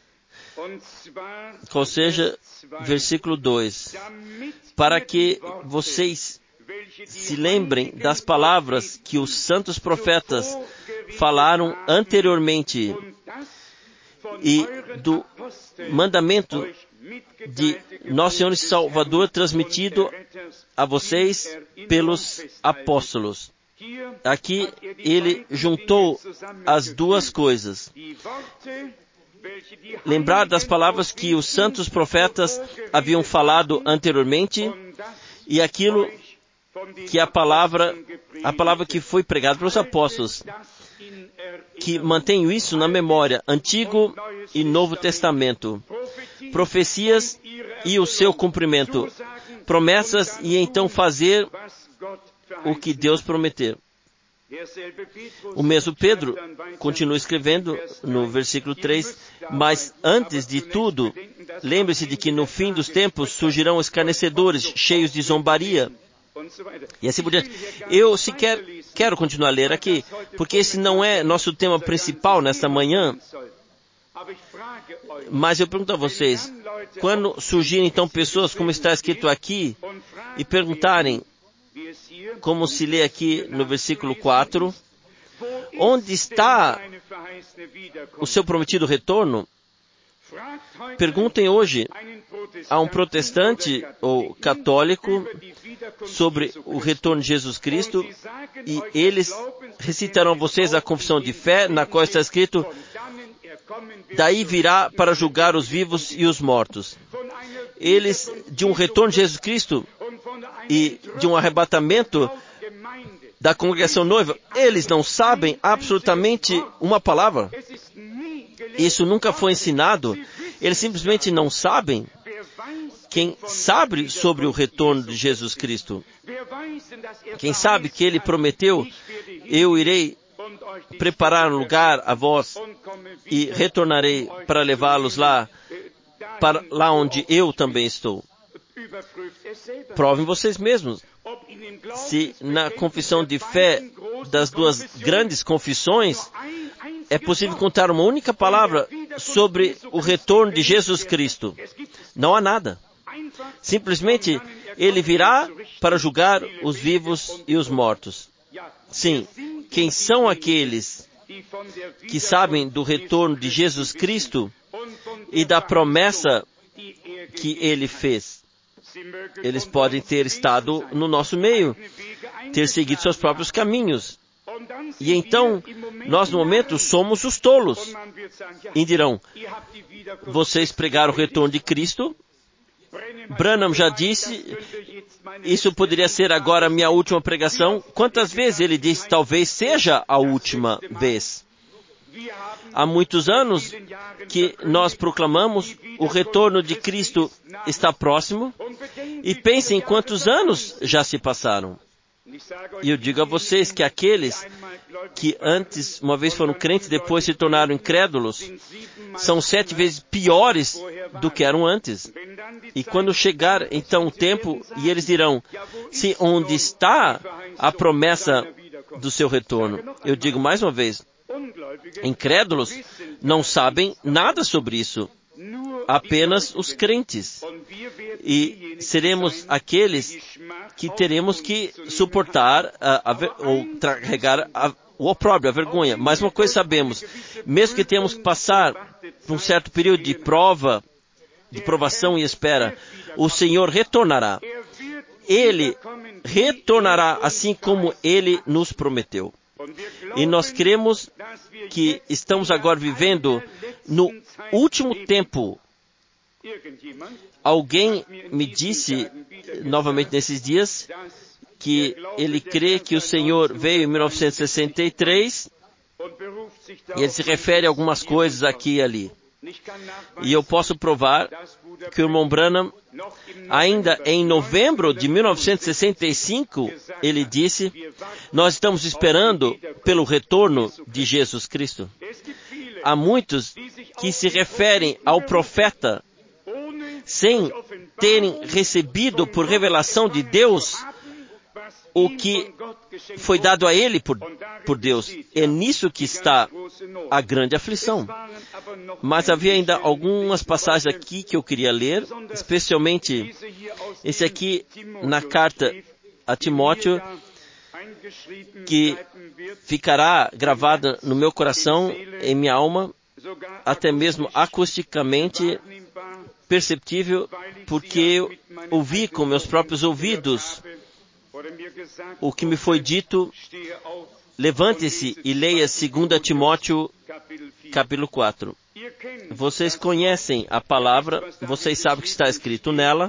ou seja, versículo dois, para que vocês se lembrem das palavras que os santos profetas falaram anteriormente e do mandamento de nosso Senhor e Salvador transmitido a vocês pelos apóstolos. Aqui ele juntou as duas coisas. Lembrar das palavras que os santos profetas haviam falado anteriormente e aquilo que a palavra, a palavra que foi pregada pelos apóstolos, que mantenham isso na memória, Antigo e Novo Testamento, profecias e o seu cumprimento, promessas e então fazer o que Deus prometeu. O mesmo Pedro continua escrevendo no versículo três, mas antes de tudo, lembre-se de que no fim dos tempos surgirão escarnecedores, cheios de zombaria, e assim por diante. Eu sequer quero continuar a ler aqui, porque esse não é nosso tema principal nesta manhã, mas eu pergunto a vocês, quando surgirem então pessoas, como está escrito aqui, e perguntarem, como se lê aqui no versículo quatro, onde está o seu prometido retorno? Perguntem hoje a um protestante ou católico sobre o retorno de Jesus Cristo e eles recitarão a vocês a confissão de fé, na qual está escrito: daí virá para julgar os vivos e os mortos. Eles, de um retorno de Jesus Cristo e de um arrebatamento da congregação noiva, eles não sabem absolutamente uma palavra. Isso nunca foi ensinado. Eles simplesmente não sabem. Quem sabe sobre o retorno de Jesus Cristo? Quem sabe que Ele prometeu: eu irei preparar um lugar a vós e retornarei para levá-los lá, para lá onde eu também estou. Provem vocês mesmos. Se na confissão de fé das duas grandes confissões é possível contar uma única palavra sobre o retorno de Jesus Cristo, não há nada. Simplesmente, Ele virá para julgar os vivos e os mortos. Sim, quem são aqueles que sabem do retorno de Jesus Cristo e da promessa que Ele fez? Eles podem ter estado no nosso meio, ter seguido seus próprios caminhos. E então, nós no momento somos os tolos. E dirão: vocês pregaram o retorno de Cristo? Branham já disse, isso poderia ser agora a minha última pregação. Quantas vezes ele disse, talvez seja a última vez? Há muitos anos que nós proclamamos o retorno de Cristo está próximo. E pensem quantos anos já se passaram. E eu digo a vocês que aqueles que antes, uma vez foram crentes, depois se tornaram incrédulos, são sete vezes piores do que eram antes. E quando chegar então o tempo, e eles dirão, se onde está a promessa do seu retorno? Eu digo mais uma vez, incrédulos não sabem nada sobre isso. Apenas os crentes. E seremos aqueles que teremos que suportar a, a, ou carregar a, o opróbrio, a vergonha. Mas uma coisa sabemos, mesmo que tenhamos que passar por um certo período de prova, de provação e espera, o Senhor retornará. Ele retornará assim como Ele nos prometeu. E nós cremos que estamos agora vivendo no último tempo. Alguém me disse, novamente nesses dias, que ele crê que o Senhor veio em mil novecentos e sessenta e três, e ele se refere a algumas coisas aqui e ali. E eu posso provar que o irmão Branham, ainda em novembro de mil novecentos e sessenta e cinco, ele disse, nós estamos esperando pelo retorno de Jesus Cristo. Há muitos que se referem ao profeta sem terem recebido por revelação de Deus o que foi dado a ele por, por Deus. É nisso que está a grande aflição. Mas havia ainda algumas passagens aqui que eu queria ler, especialmente esse aqui na carta a Timóteo, que ficará gravada no meu coração, em minha alma, até mesmo acusticamente perceptível, porque eu ouvi com meus próprios ouvidos o que me foi dito. Levante-se e leia dois Timóteo, capítulo quatro. Vocês conhecem a palavra, vocês sabem o que está escrito nela.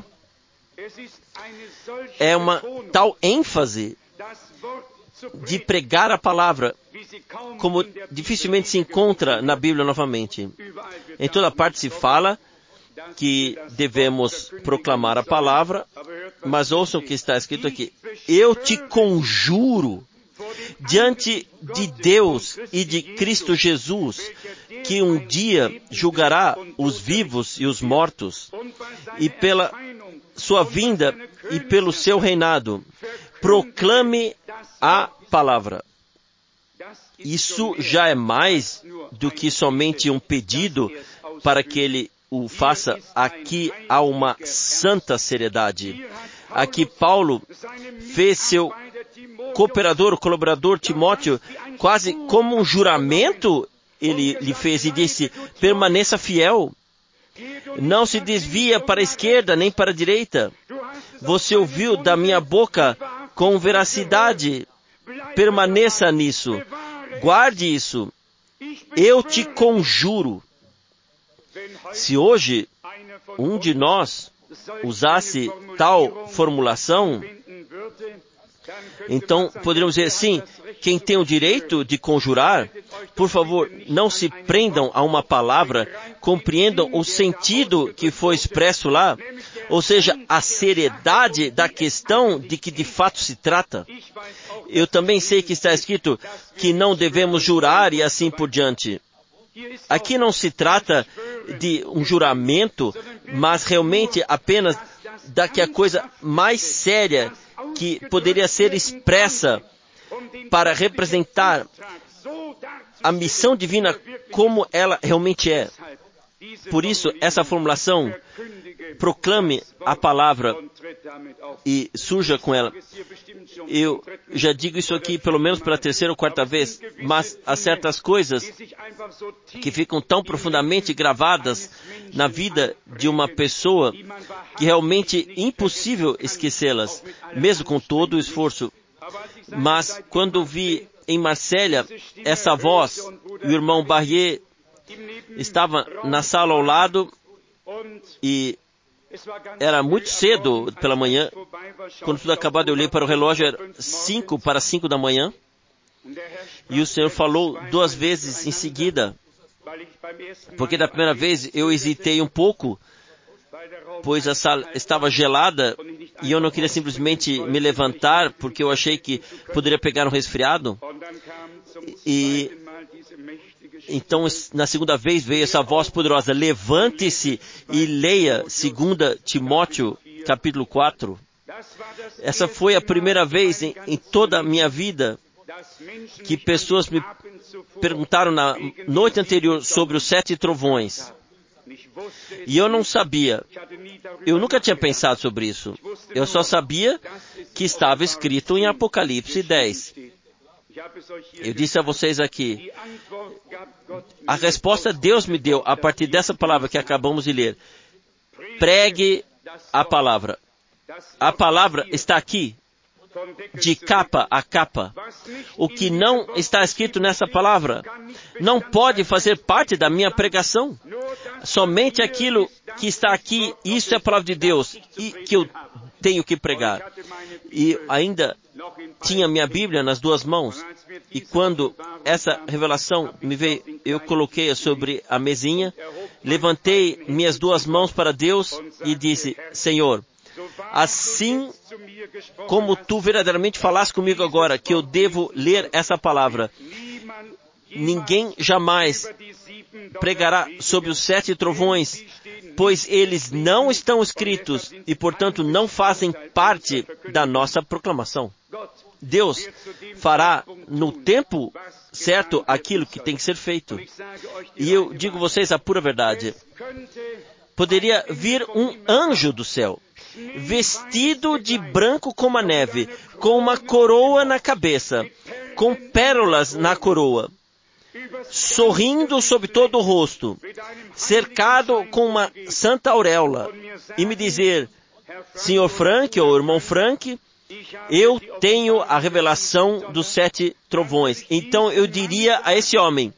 É uma tal ênfase de pregar a palavra, como dificilmente se encontra na Bíblia novamente. Em toda parte se fala que devemos proclamar a palavra, mas ouçam o que está escrito aqui. Eu te conjuro, diante de Deus e de Cristo Jesus, que um dia julgará os vivos e os mortos, e pela sua vinda e pelo seu reinado, proclame a palavra. Isso já é mais do que somente um pedido para que ele o faça. Aqui há uma santa seriedade. Aqui Paulo fez seu cooperador, colaborador Timóteo, quase como um juramento, ele lhe fez e disse, permaneça fiel. Não se desvia para a esquerda nem para a direita. Você ouviu da minha boca com veracidade. Permaneça nisso. Guarde isso. Eu te conjuro. Se hoje um de nós usasse tal formulação, então poderíamos dizer, sim, quem tem o direito de conjurar, por favor, não se prendam a uma palavra, compreendam o sentido que foi expresso lá, ou seja, a seriedade da questão de que de fato se trata. Eu também sei que está escrito que não devemos jurar e assim por diante. Aqui não se trata de um juramento, mas realmente apenas da que a coisa mais séria que poderia ser expressa para representar a missão divina como ela realmente é. Por isso, essa formulação, proclame a palavra e surja com ela. Eu já digo isso aqui pelo menos pela terceira ou quarta vez, mas há certas coisas que ficam tão profundamente gravadas na vida de uma pessoa que realmente é impossível esquecê-las, mesmo com todo o esforço. Mas quando vi em Marsella essa voz, o irmão Barrier estava na sala ao lado e era muito cedo pela manhã. Quando tudo acabado, eu olhei para o relógio, era cinco para cinco da manhã. E o Senhor falou duas vezes em seguida. Porque da primeira vez eu hesitei um pouco, pois a sala estava gelada e eu não queria simplesmente me levantar, porque eu achei que poderia pegar um resfriado. E então, na segunda vez, veio essa voz poderosa, levante-se e leia dois Timóteo, capítulo quatro. Essa foi a primeira vez em, em toda a minha vida que pessoas me perguntaram na noite anterior sobre os sete trovões. E eu não sabia. Eu nunca tinha pensado sobre isso. Eu só sabia que estava escrito em Apocalipse dez. Eu disse a vocês aqui, a resposta Deus me deu a partir dessa palavra que acabamos de ler. Pregue a palavra. A palavra está aqui, de capa a capa. O que não está escrito nessa palavra não pode fazer parte da minha pregação. Somente aquilo que está aqui, isso é a palavra de Deus, e que eu tenho que pregar. E ainda tinha minha Bíblia nas duas mãos. E quando essa revelação me veio, eu coloquei-a sobre a mesinha, levantei minhas duas mãos para Deus e disse, Senhor, assim como Tu verdadeiramente falaste comigo agora, que eu devo ler essa palavra, ninguém jamais pregará sobre os sete trovões, pois eles não estão escritos e, portanto, não fazem parte da nossa proclamação. Deus fará no tempo certo aquilo que tem que ser feito. E eu digo a vocês a pura verdade. Poderia vir um anjo do céu, vestido de branco como a neve, com uma coroa na cabeça, com pérolas na coroa, sorrindo sobre todo o rosto, cercado com uma santa auréola, e me dizer, Senhor Frank, ou irmão Frank, eu tenho a revelação dos sete trovões. Então eu diria a esse homem,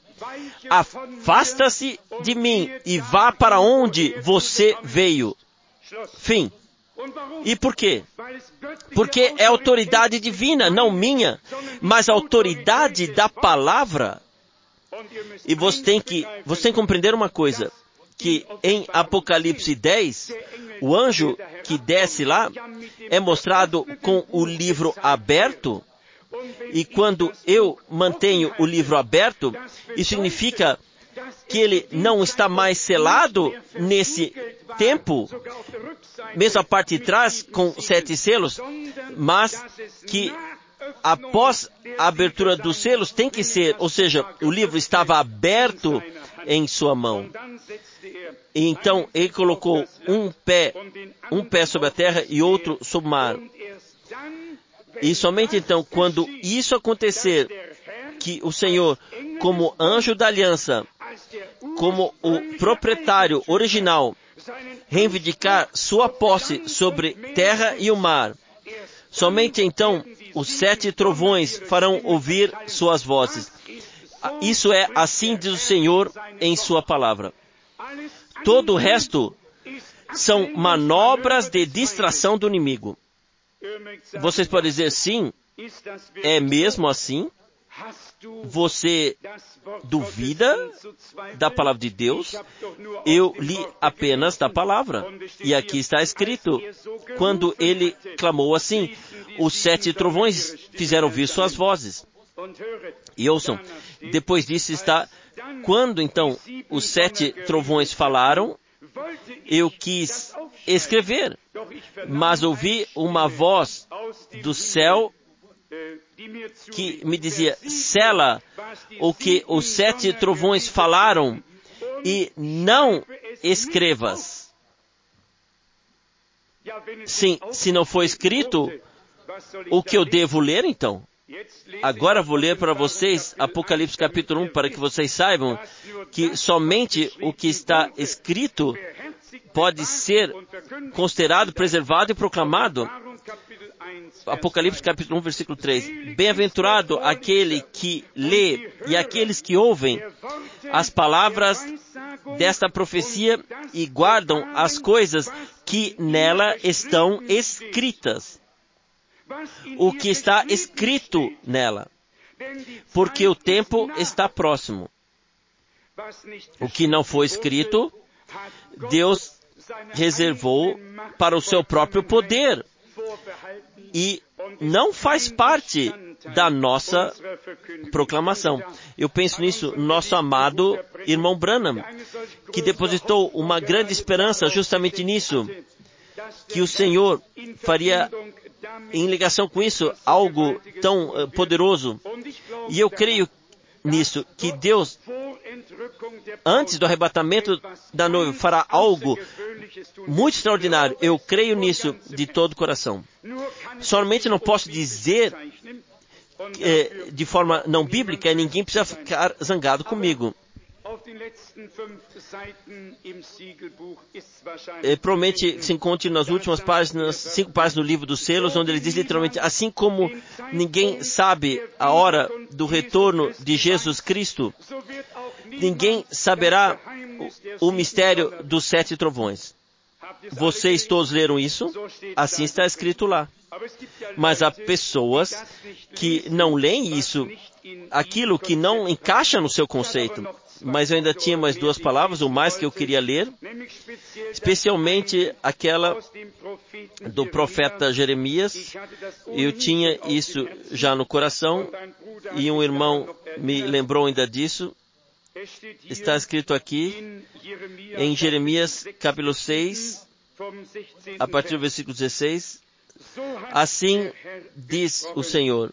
afasta-se de mim e vá para onde você veio. Fim. E por quê? Porque é autoridade divina, não minha, mas a autoridade da palavra. E você tem que, você tem que compreender uma coisa, que em Apocalipse dez, o anjo que desce lá é mostrado com o livro aberto, e quando eu mantenho o livro aberto, isso significa que ele não está mais selado nesse tempo, mesmo a parte de trás com sete selos, mas que após a abertura dos selos tem que ser, ou seja, o livro estava aberto em sua mão. E então ele colocou um pé, um pé sobre a terra e outro sobre o mar. E somente então, quando isso acontecer, que o Senhor, como anjo da aliança, como o proprietário original, reivindicar sua posse sobre terra e o mar. Somente então os sete trovões farão ouvir suas vozes. Isso é, assim diz o Senhor em sua palavra. Todo o resto são manobras de distração do inimigo. Vocês podem dizer, sim, é mesmo assim? Você duvida da palavra de Deus? Eu li apenas da palavra. E aqui está escrito, quando ele clamou assim, os sete trovões fizeram ouvir suas vozes. E ouçam, depois disso está, quando então os sete trovões falaram, eu quis escrever, mas ouvi uma voz do céu que me dizia, sela o que os sete trovões falaram e não escrevas. Sim, se não for escrito, o que eu devo ler então? Agora vou ler para vocês Apocalipse capítulo um, para que vocês saibam que somente o que está escrito pode ser considerado, preservado e proclamado. Apocalipse capítulo um, versículo três. Bem-aventurado aquele que lê e aqueles que ouvem as palavras desta profecia e guardam as coisas que nela estão escritas. O que está escrito nela, porque o tempo está próximo. O que não foi escrito, Deus reservou para o seu próprio poder e não faz parte da nossa proclamação. Eu penso nisso, nosso amado irmão Branham, que depositou uma grande esperança justamente nisso, que o Senhor faria, em ligação com isso, algo tão uh, poderoso. E eu creio nisso, que Deus, antes do arrebatamento da noiva, fará algo muito extraordinário. Eu creio nisso de todo o coração. Somente não posso dizer eh, de forma não bíblica, e ninguém precisa ficar zangado comigo. É, provavelmente se encontre nas últimas páginas, cinco páginas do livro dos selos, onde ele diz literalmente, assim como ninguém sabe a hora do retorno de Jesus Cristo, ninguém saberá o, o mistério dos sete trovões. Vocês todos leram isso? Assim está escrito lá. Mas há pessoas que não leem isso, aquilo que não encaixa no seu conceito. Mas eu ainda tinha mais duas palavras, ou mais, que eu queria ler, especialmente aquela do profeta Jeremias. Eu tinha isso já no coração, e um irmão me lembrou ainda disso. Está escrito aqui, em Jeremias capítulo seis, a partir do versículo dezesseis, assim diz o Senhor,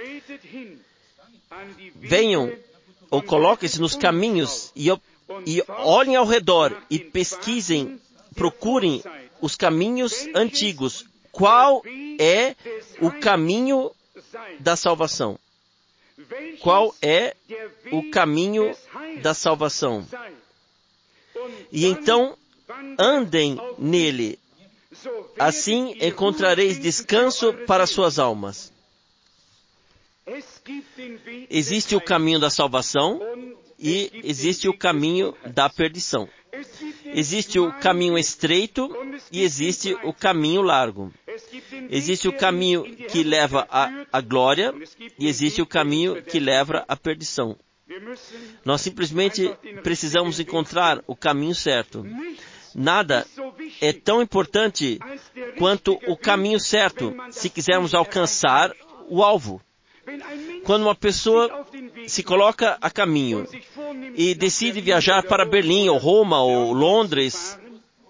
venham, ou coloquem-se nos caminhos e, e olhem ao redor e pesquisem, procurem os caminhos antigos. Qual é o caminho da salvação? Qual é o caminho da salvação? E então andem nele. Assim encontrareis descanso para suas almas. Existe o caminho da salvação e existe o caminho da perdição. Existe o caminho estreito e existe o caminho largo. Existe o caminho que leva à, à glória e existe o caminho que leva à perdição. Nós simplesmente precisamos encontrar o caminho certo. Nada é tão importante quanto o caminho certo, se quisermos alcançar o alvo. Quando uma pessoa se coloca a caminho e decide viajar para Berlim, ou Roma, ou Londres,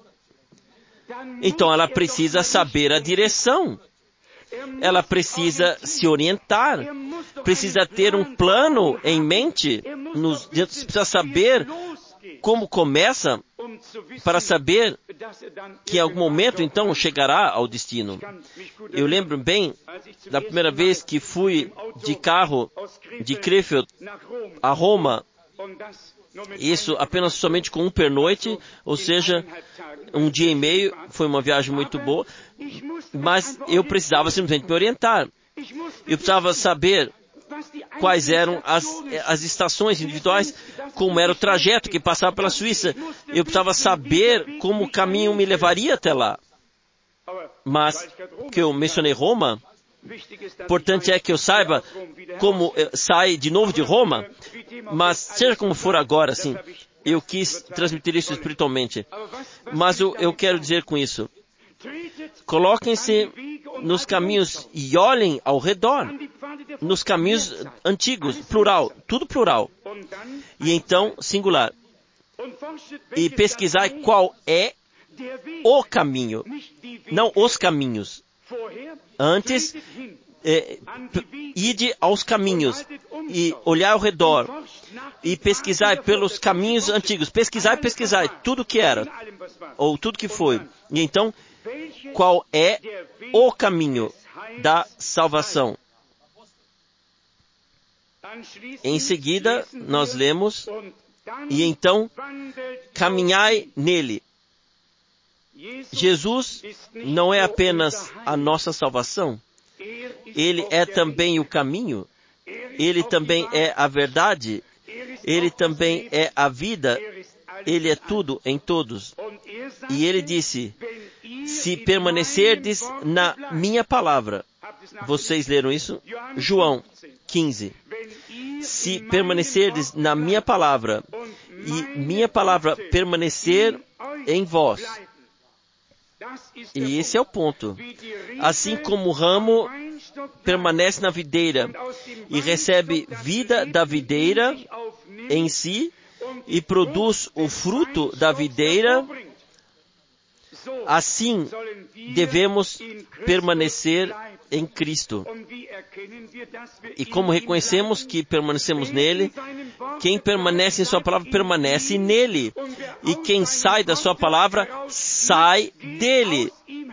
então ela precisa saber a direção. Ela precisa se orientar, precisa ter um plano em mente, nos, precisa saber como começa, para saber que em algum momento, então, chegará ao destino. Eu lembro bem da primeira vez que fui de carro de Krefeld a Roma, Isso apenas somente com um pernoite, ou seja, um dia e meio, foi uma viagem muito boa, mas eu precisava simplesmente me orientar. Eu precisava saber quais eram as, as estações individuais, como era o trajeto que passava pela Suíça. Eu precisava saber como o caminho me levaria até lá. Mas, que eu mencionei Roma, importante é que eu saiba como sai de novo de Roma, mas seja como for agora, assim, eu quis transmitir isso espiritualmente. Mas eu, eu quero dizer com isso, coloquem-se nos caminhos e olhem ao redor, nos caminhos antigos, plural, tudo plural. E então, singular. E pesquisar qual é o caminho, não os caminhos. Antes, é, ide aos caminhos e olhar ao redor e pesquisar pelos caminhos antigos. Pesquisar e pesquisar tudo que era, ou tudo que foi. E então, qual é o caminho da salvação? Em seguida, nós lemos, e então, caminhai nele. Jesus não é apenas a nossa salvação, Ele é também o caminho, Ele também é a verdade, Ele também é a vida, Ele é tudo em todos. E Ele disse, se permanecerdes na minha palavra, vocês leram isso? João quinze. Se permanecerdes na minha palavra, e minha palavra permanecer em vós. E esse é o ponto. Assim como o ramo permanece na videira e recebe vida da videira em si e produz o fruto da videira, assim devemos permanecer em Cristo. E como reconhecemos que permanecemos nele, quem permanece em sua palavra permanece nele. E quem sai da sua palavra, sai dele.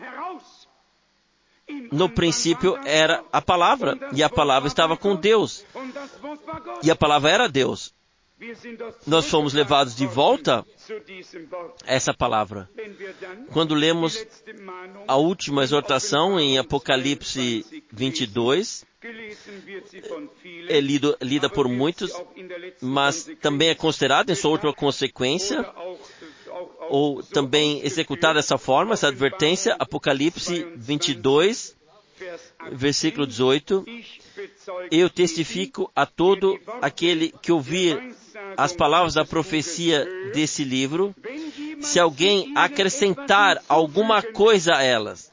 No princípio era a palavra, e a palavra estava com Deus. E a palavra era Deus. Nós fomos levados de volta a essa palavra. Quando lemos a última exortação em Apocalipse vinte e dois, é lido, lida por muitos, mas também é considerada em sua última consequência, ou também executada dessa forma, essa advertência, Apocalipse vinte e dois, versículo dezoito, eu testifico a todo aquele que ouvir as palavras da profecia desse livro, se alguém acrescentar alguma coisa a elas.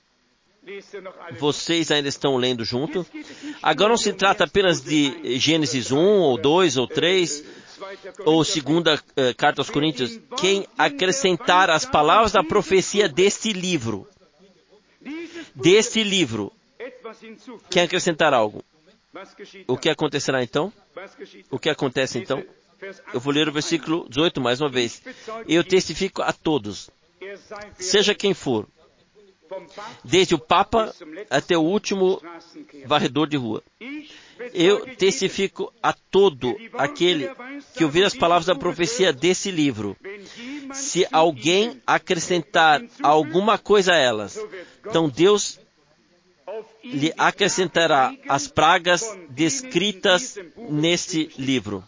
Vocês ainda estão lendo junto? Agora não se trata apenas de Gênesis um, ou dois, ou três, ou segunda eh, carta aos Coríntios. Quem acrescentar as palavras da profecia deste livro, deste livro, quem acrescentar algo, o que acontecerá então? O que acontece então? Eu vou ler o versículo dezoito mais uma vez. Eu testifico a todos, seja quem for, desde o Papa até o último varredor de rua. Eu testifico a todo aquele que ouvir as palavras da profecia desse livro. Se alguém acrescentar alguma coisa a elas, então Deus lhe acrescentará as pragas descritas neste livro.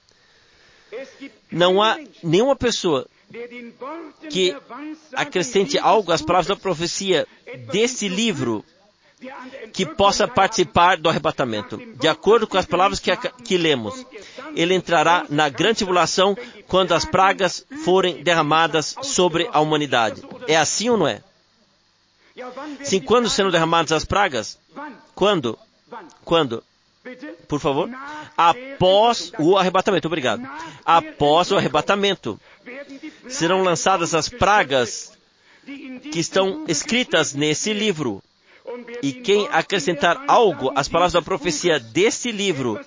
Não há nenhuma pessoa que acrescente algo às palavras da profecia desse livro que possa participar do arrebatamento. De acordo com as palavras que, que lemos, ele entrará na grande tribulação quando as pragas forem derramadas sobre a humanidade. É assim ou não é? Sim, quando serão derramadas as pragas? Quando? Quando? Por favor? Após o arrebatamento. Obrigado. Após o arrebatamento, serão lançadas as pragas que estão escritas nesse livro. E quem acrescentar algo às palavras da profecia desse livro,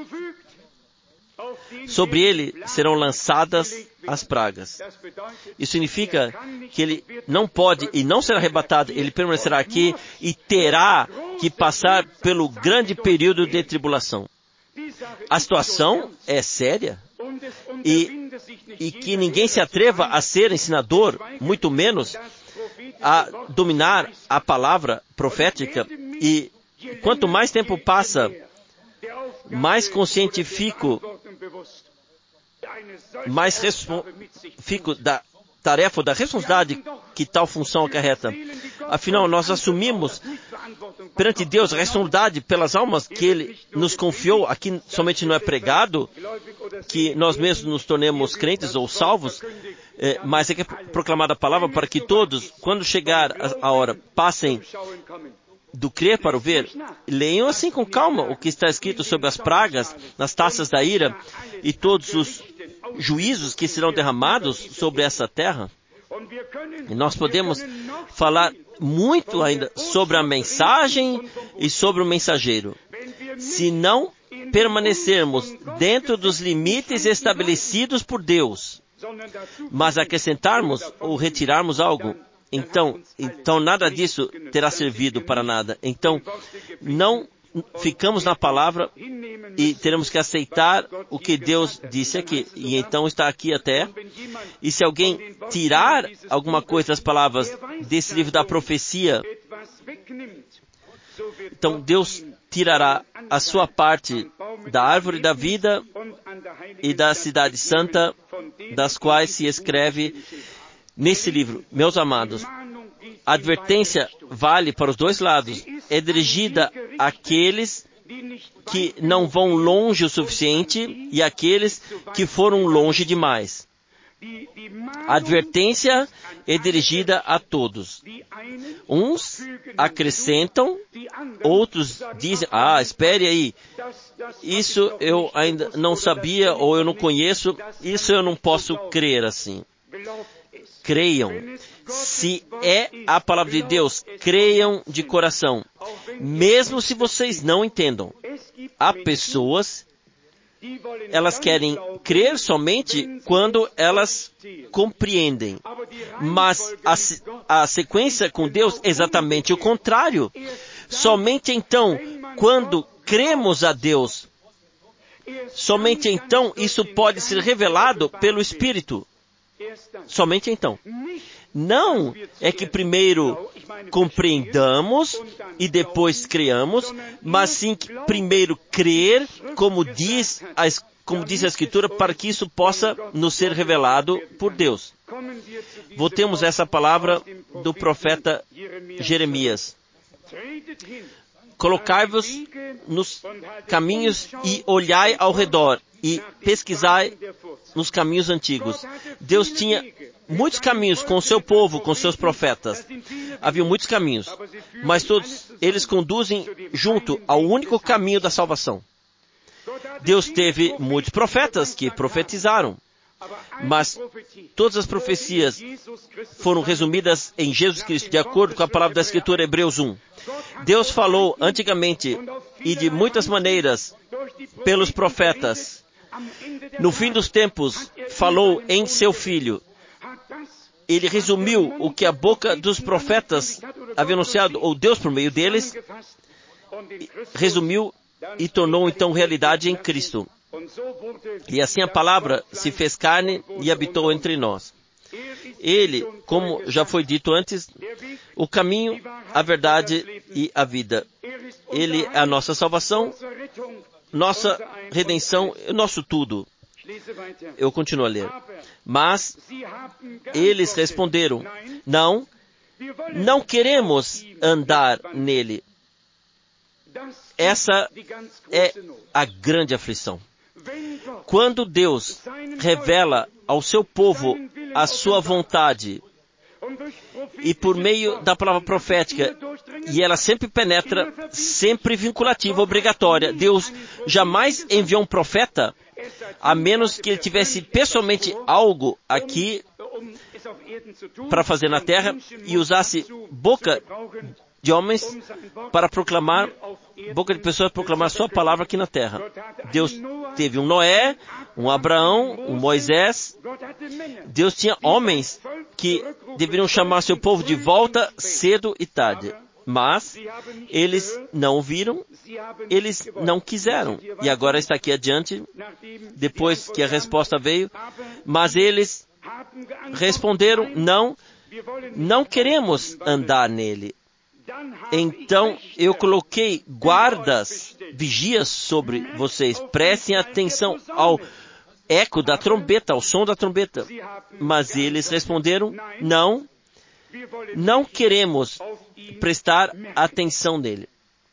sobre ele serão lançadas as pragas. Isso significa que ele não pode e não será arrebatado, ele permanecerá aqui e terá que passar pelo grande período de tribulação. A situação é séria e, e que ninguém se atreva a ser ensinador, muito menos a dominar a palavra profética. E quanto mais tempo passa, mais consciente fico, mais fico da tarefa, da responsabilidade que tal função acarreta. Afinal, nós assumimos perante Deus a responsabilidade pelas almas que Ele nos confiou. Aqui somente não é pregado que nós mesmos nos tornemos crentes ou salvos, é, mas é que é proclamada a palavra para que todos, quando chegar a, a hora, passem do crer para o ver. Leiam assim com calma o que está escrito sobre as pragas, nas taças da ira e todos os juízos que serão derramados sobre essa terra. E nós podemos falar muito ainda sobre a mensagem e sobre o mensageiro. Se não permanecermos dentro dos limites estabelecidos por Deus, mas acrescentarmos ou retirarmos algo, então, então nada disso terá servido para nada. Então, não ficamos na palavra e teremos que aceitar o que Deus disse aqui. E então está aqui até. E se alguém tirar alguma coisa das palavras desse livro da profecia, então Deus tirará a sua parte da árvore da vida e da cidade santa, das quais se escreve nesse livro. Meus amados, a advertência vale para os dois lados. É dirigida àqueles que não vão longe o suficiente e àqueles que foram longe demais. A advertência é dirigida a todos. Uns acrescentam, outros dizem, ah, espere aí, isso eu ainda não sabia ou eu não conheço, isso eu não posso crer assim. Creiam. Se é a palavra de Deus, creiam de coração. Mesmo se vocês não entendam. Há pessoas, elas querem crer somente quando elas compreendem. Mas a, a sequência com Deus é exatamente o contrário. Somente então, quando cremos a Deus, somente então isso pode ser revelado pelo Espírito. Somente então. Não é que primeiro compreendamos e depois creamos, mas sim que primeiro crer, como diz, a, como diz a Escritura, para que isso possa nos ser revelado por Deus. Voltemos a essa palavra do profeta Jeremias. Colocai-vos nos caminhos e olhai ao redor e pesquisai nos caminhos antigos. Deus tinha muitos caminhos com o seu povo, com seus profetas. Havia muitos caminhos, mas todos eles conduzem junto ao único caminho da salvação. Deus teve muitos profetas que profetizaram, mas todas as profecias foram resumidas em Jesus Cristo, de acordo com a palavra da Escritura, Hebreus um. Deus falou antigamente e de muitas maneiras pelos profetas. No fim dos tempos, falou em seu Filho. Ele resumiu o que a boca dos profetas havia anunciado, ou Deus por meio deles, resumiu e tornou então realidade em Cristo. E assim a palavra se fez carne e habitou entre nós. Ele, como já foi dito antes, o caminho, a verdade e a vida. Ele é a nossa salvação, nossa redenção, nosso tudo. Eu continuo a ler. Mas eles responderam, não, não queremos andar nele. Essa é a grande aflição. Quando Deus revela ao seu povo a sua vontade, e por meio da palavra profética, e ela sempre penetra, sempre vinculativa, obrigatória. Deus jamais enviou um profeta, a menos que ele tivesse pessoalmente algo aqui para fazer na terra, e usasse boca de homens para proclamar, boca de pessoas para proclamar sua palavra aqui na terra. Deus teve um Noé, um Abraão, um Moisés. Deus tinha homens que deveriam chamar seu povo de volta cedo e tarde. Mas eles não viram, eles não quiseram. E agora está aqui adiante, depois que a resposta veio, mas eles responderam, não, não queremos andar nele. Então eu coloquei guardas, vigias sobre vocês. Prestem atenção ao eco da trombeta, ao som da trombeta. Mas eles responderam, não, não queremos prestar atenção nele.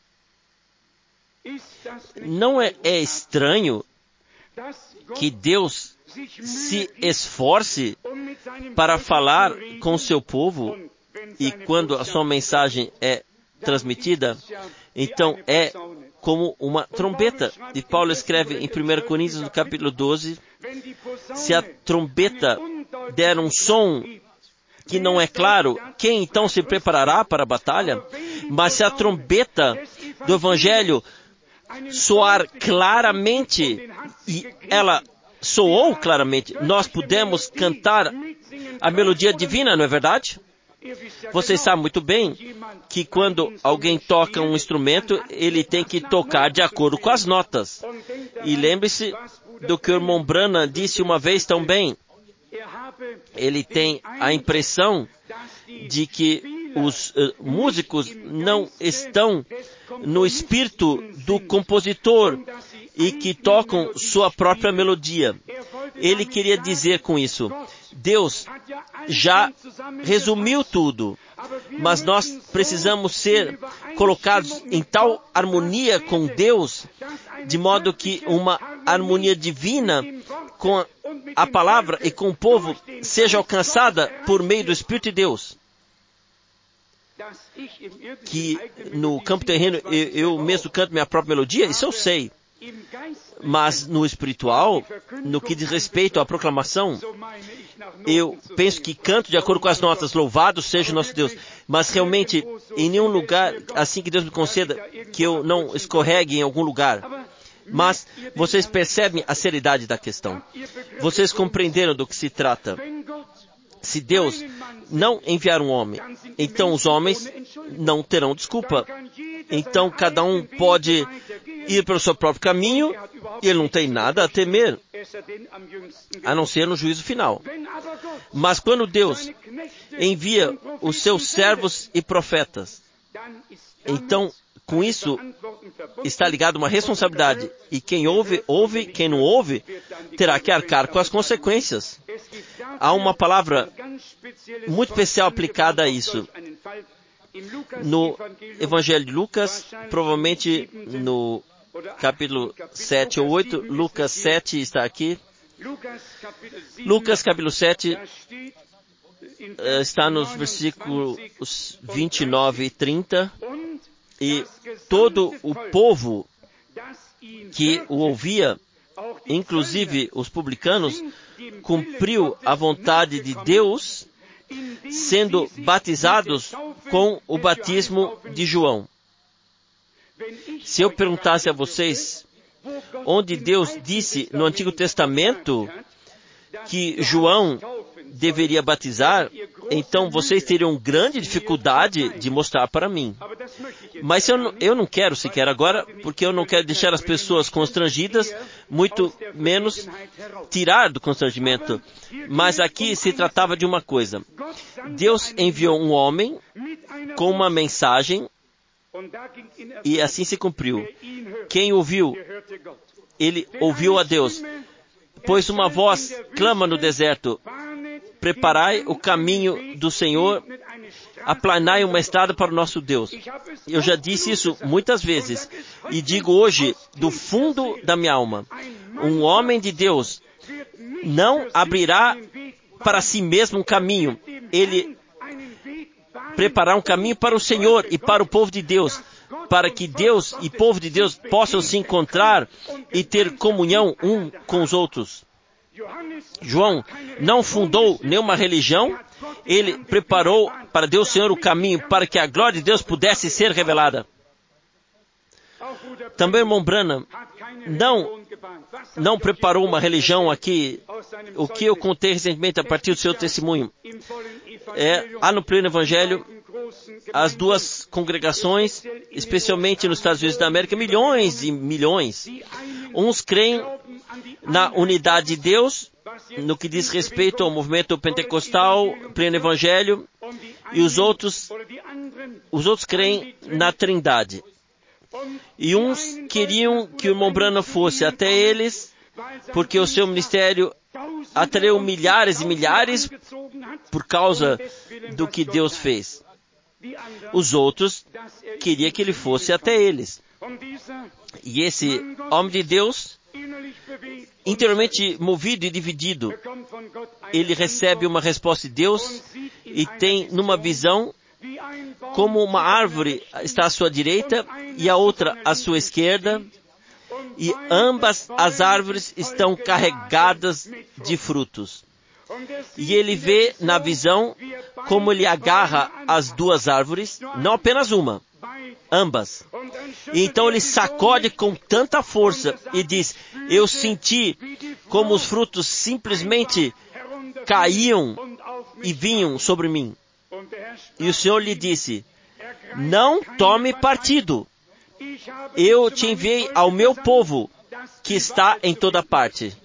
Não é, é estranho que Deus se esforce para falar com o seu povo, e quando a sua mensagem é transmitida, então é como uma trombeta. E Paulo escreve em primeira Coríntios, no capítulo doze, se a trombeta der um som que não é claro, quem então se preparará para a batalha? Mas se a trombeta do Evangelho soar claramente, e ela soou claramente, nós podemos cantar a melodia divina, não é verdade? Vocês sabem muito bem que quando alguém toca um instrumento, ele tem que tocar de acordo com as notas. E lembre-se do que o irmão Branham disse uma vez tão bem. Ele tem a impressão de que os uh, músicos não estão no espírito do compositor e que tocam sua própria melodia. Ele queria dizer com isso, Deus já resumiu tudo, mas nós precisamos ser colocados em tal harmonia com Deus, de modo que uma harmonia divina com a palavra e com o povo seja alcançada por meio do Espírito de Deus. Que no campo terreno eu, eu mesmo canto minha própria melodia, isso eu sei. Mas no espiritual, no que diz respeito à proclamação, eu penso que canto de acordo com as notas, louvado seja o nosso Deus. Mas realmente, em nenhum lugar, assim que Deus me conceda, que eu não escorregue em algum lugar. Mas vocês percebem a seriedade da questão. Vocês compreenderam do que se trata. Se Deus não enviar um homem, então os homens não terão desculpa. Então cada um pode ir para o seu próprio caminho e ele não tem nada a temer, a não ser no juízo final. Mas quando Deus envia os seus servos e profetas, então com isso está ligado uma responsabilidade. E quem ouve, ouve. Quem não ouve, terá que arcar com as consequências. Há uma palavra muito especial aplicada a isso. No Evangelho de Lucas, provavelmente no capítulo sete ou oito, Lucas sete está aqui. Lucas capítulo sete está nos versículos vinte e nove e trinta. E todo o povo que o ouvia, inclusive os publicanos, cumpriu a vontade de Deus, sendo batizados com o batismo de João. Se eu perguntasse a vocês, onde Deus disse no Antigo Testamento que João deveria batizar, então vocês teriam grande dificuldade de mostrar para mim. Mas eu não, eu não quero sequer agora, porque eu não quero deixar as pessoas constrangidas, muito menos tirar do constrangimento. Mas aqui se tratava de uma coisa. Deus enviou um homem com uma mensagem e assim se cumpriu. Quem ouviu, ele ouviu a Deus. Pois uma voz clama no deserto, preparai o caminho do Senhor, aplanai uma estrada para o nosso Deus. Eu já disse isso muitas vezes, e digo hoje, do fundo da minha alma, um homem de Deus não abrirá para si mesmo um caminho, ele preparará um caminho para o Senhor e para o povo de Deus, para que Deus e povo de Deus possam se encontrar e ter comunhão um com os outros. João não fundou nenhuma religião, ele preparou para Deus Senhor o caminho para que a glória de Deus pudesse ser revelada. Também o irmão Branham não, não preparou uma religião aqui, o que eu contei recentemente a partir do seu testemunho. É, há no pleno Evangelho as duas congregações, especialmente nos Estados Unidos da América, milhões e milhões. Uns creem na unidade de Deus, no que diz respeito ao movimento pentecostal, pleno evangelho, e os outros, os outros creem na Trindade. E uns queriam que o irmão Branham fosse até eles, porque o seu ministério atraiu milhares e milhares por causa do que Deus fez. Os outros queriam que ele fosse até eles. E esse homem de Deus, interiormente movido e dividido, ele recebe uma resposta de Deus e tem numa visão como uma árvore está à sua direita e a outra à sua esquerda, e ambas as árvores estão carregadas de frutos. E ele vê na visão como ele agarra as duas árvores, não apenas uma, ambas. E então ele sacode com tanta força e diz: eu senti como os frutos simplesmente caíam e vinham sobre mim. E o Senhor lhe disse: não tome partido. Eu te enviei ao meu povo, que está em toda parte.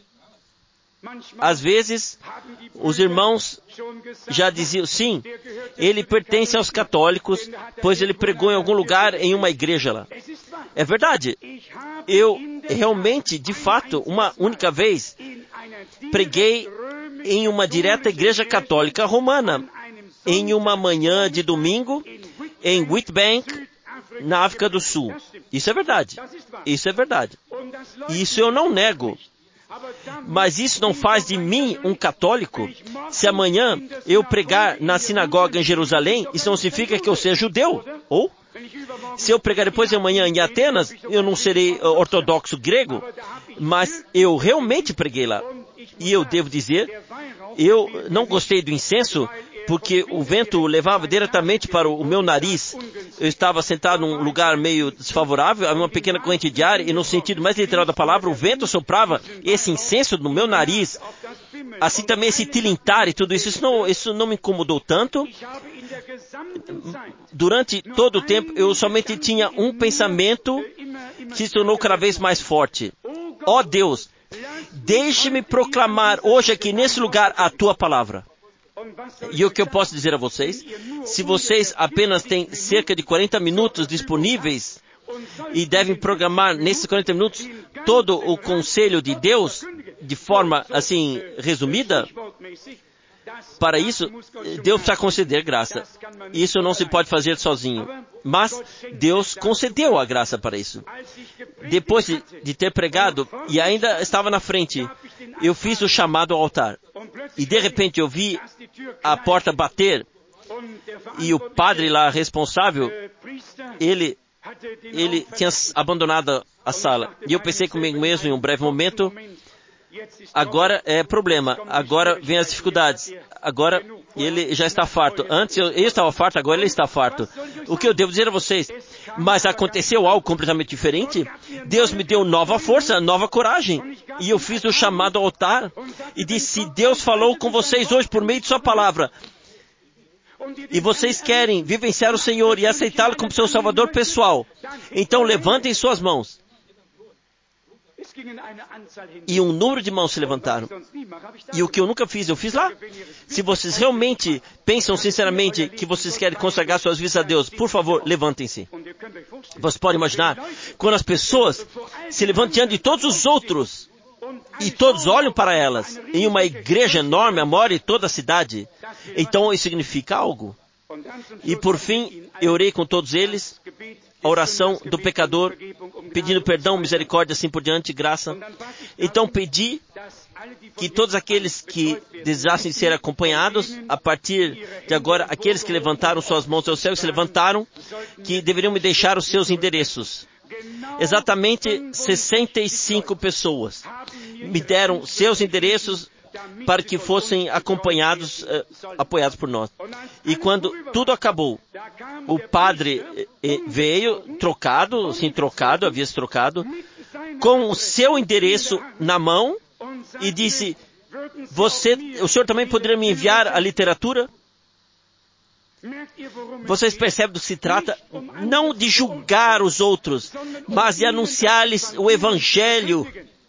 Às vezes, os irmãos já diziam, sim, ele pertence aos católicos, pois ele pregou em algum lugar em uma igreja lá. É verdade. Eu realmente, de fato, uma única vez, preguei em uma direta igreja católica romana, em uma manhã de domingo, em Witbank, na África do Sul. Isso é verdade. Isso é verdade. Isso eu não nego. Mas isso não faz de mim um católico. Se amanhã eu pregar na sinagoga em Jerusalém, isso não significa que eu seja judeu. Ou, se eu pregar depois de amanhã em Atenas, eu não serei ortodoxo grego, mas eu realmente preguei lá. E eu devo dizer, eu não gostei do incenso, porque o vento levava diretamente para o meu nariz. Eu estava sentado num lugar meio desfavorável, havia uma pequena corrente de ar, e no sentido mais literal da palavra, o vento soprava esse incenso no meu nariz. Assim também esse tilintar e tudo isso, isso não, isso não me incomodou tanto. Durante todo o tempo, eu somente tinha um pensamento que se tornou cada vez mais forte. Ó Deus, deixe-me proclamar hoje aqui nesse lugar a tua palavra. E o que eu posso dizer a vocês? Se vocês apenas têm cerca de quarenta minutos disponíveis e devem programar nesses quarenta minutos todo o conselho de Deus de forma assim resumida, para isso Deus precisa conceder graça. Isso não se pode fazer sozinho. Mas Deus concedeu a graça para isso. Depois de, de ter pregado e ainda estava na frente, eu fiz o chamado ao altar. E de repente eu vi a porta bater e o padre lá responsável, ele, ele tinha abandonado a sala. E eu pensei comigo mesmo em um breve momento, agora é problema, agora vem as dificuldades, agora ele já está farto. Antes eu, eu estava farto, agora ele está farto. O que eu devo dizer a vocês? Mas aconteceu algo completamente diferente. Deus me deu nova força, nova coragem. E eu fiz o chamado ao altar e disse: Deus falou com vocês hoje por meio de sua palavra. E vocês querem vivenciar o Senhor e aceitá-lo como seu Salvador pessoal. Então levantem suas mãos. E um número de mãos se levantaram. E o que eu nunca fiz, eu fiz lá. Se vocês realmente pensam sinceramente que vocês querem consagrar suas vidas a Deus, por favor, levantem-se. Você pode imaginar, quando as pessoas se levantam diante de todos os outros, e todos olham para elas, em uma igreja enorme, a maior de toda a cidade, então isso significa algo. E por fim, eu orei com todos eles, a oração do pecador, pedindo perdão, misericórdia, assim por diante, graça. Então pedi que todos aqueles que desejassem ser acompanhados, a partir de agora, aqueles que levantaram suas mãos ao céu, que se levantaram, que deveriam me deixar os seus endereços. Exatamente sessenta e cinco pessoas me deram seus endereços para que fossem acompanhados, eh, apoiados por nós. E quando tudo acabou, o padre eh, veio trocado, sim, trocado, havia se trocado, com o seu endereço na mão e disse: Você, o senhor também poderia me enviar a literatura? Vocês percebem do que se trata? Não de julgar os outros, mas de anunciar-lhes o Evangelho.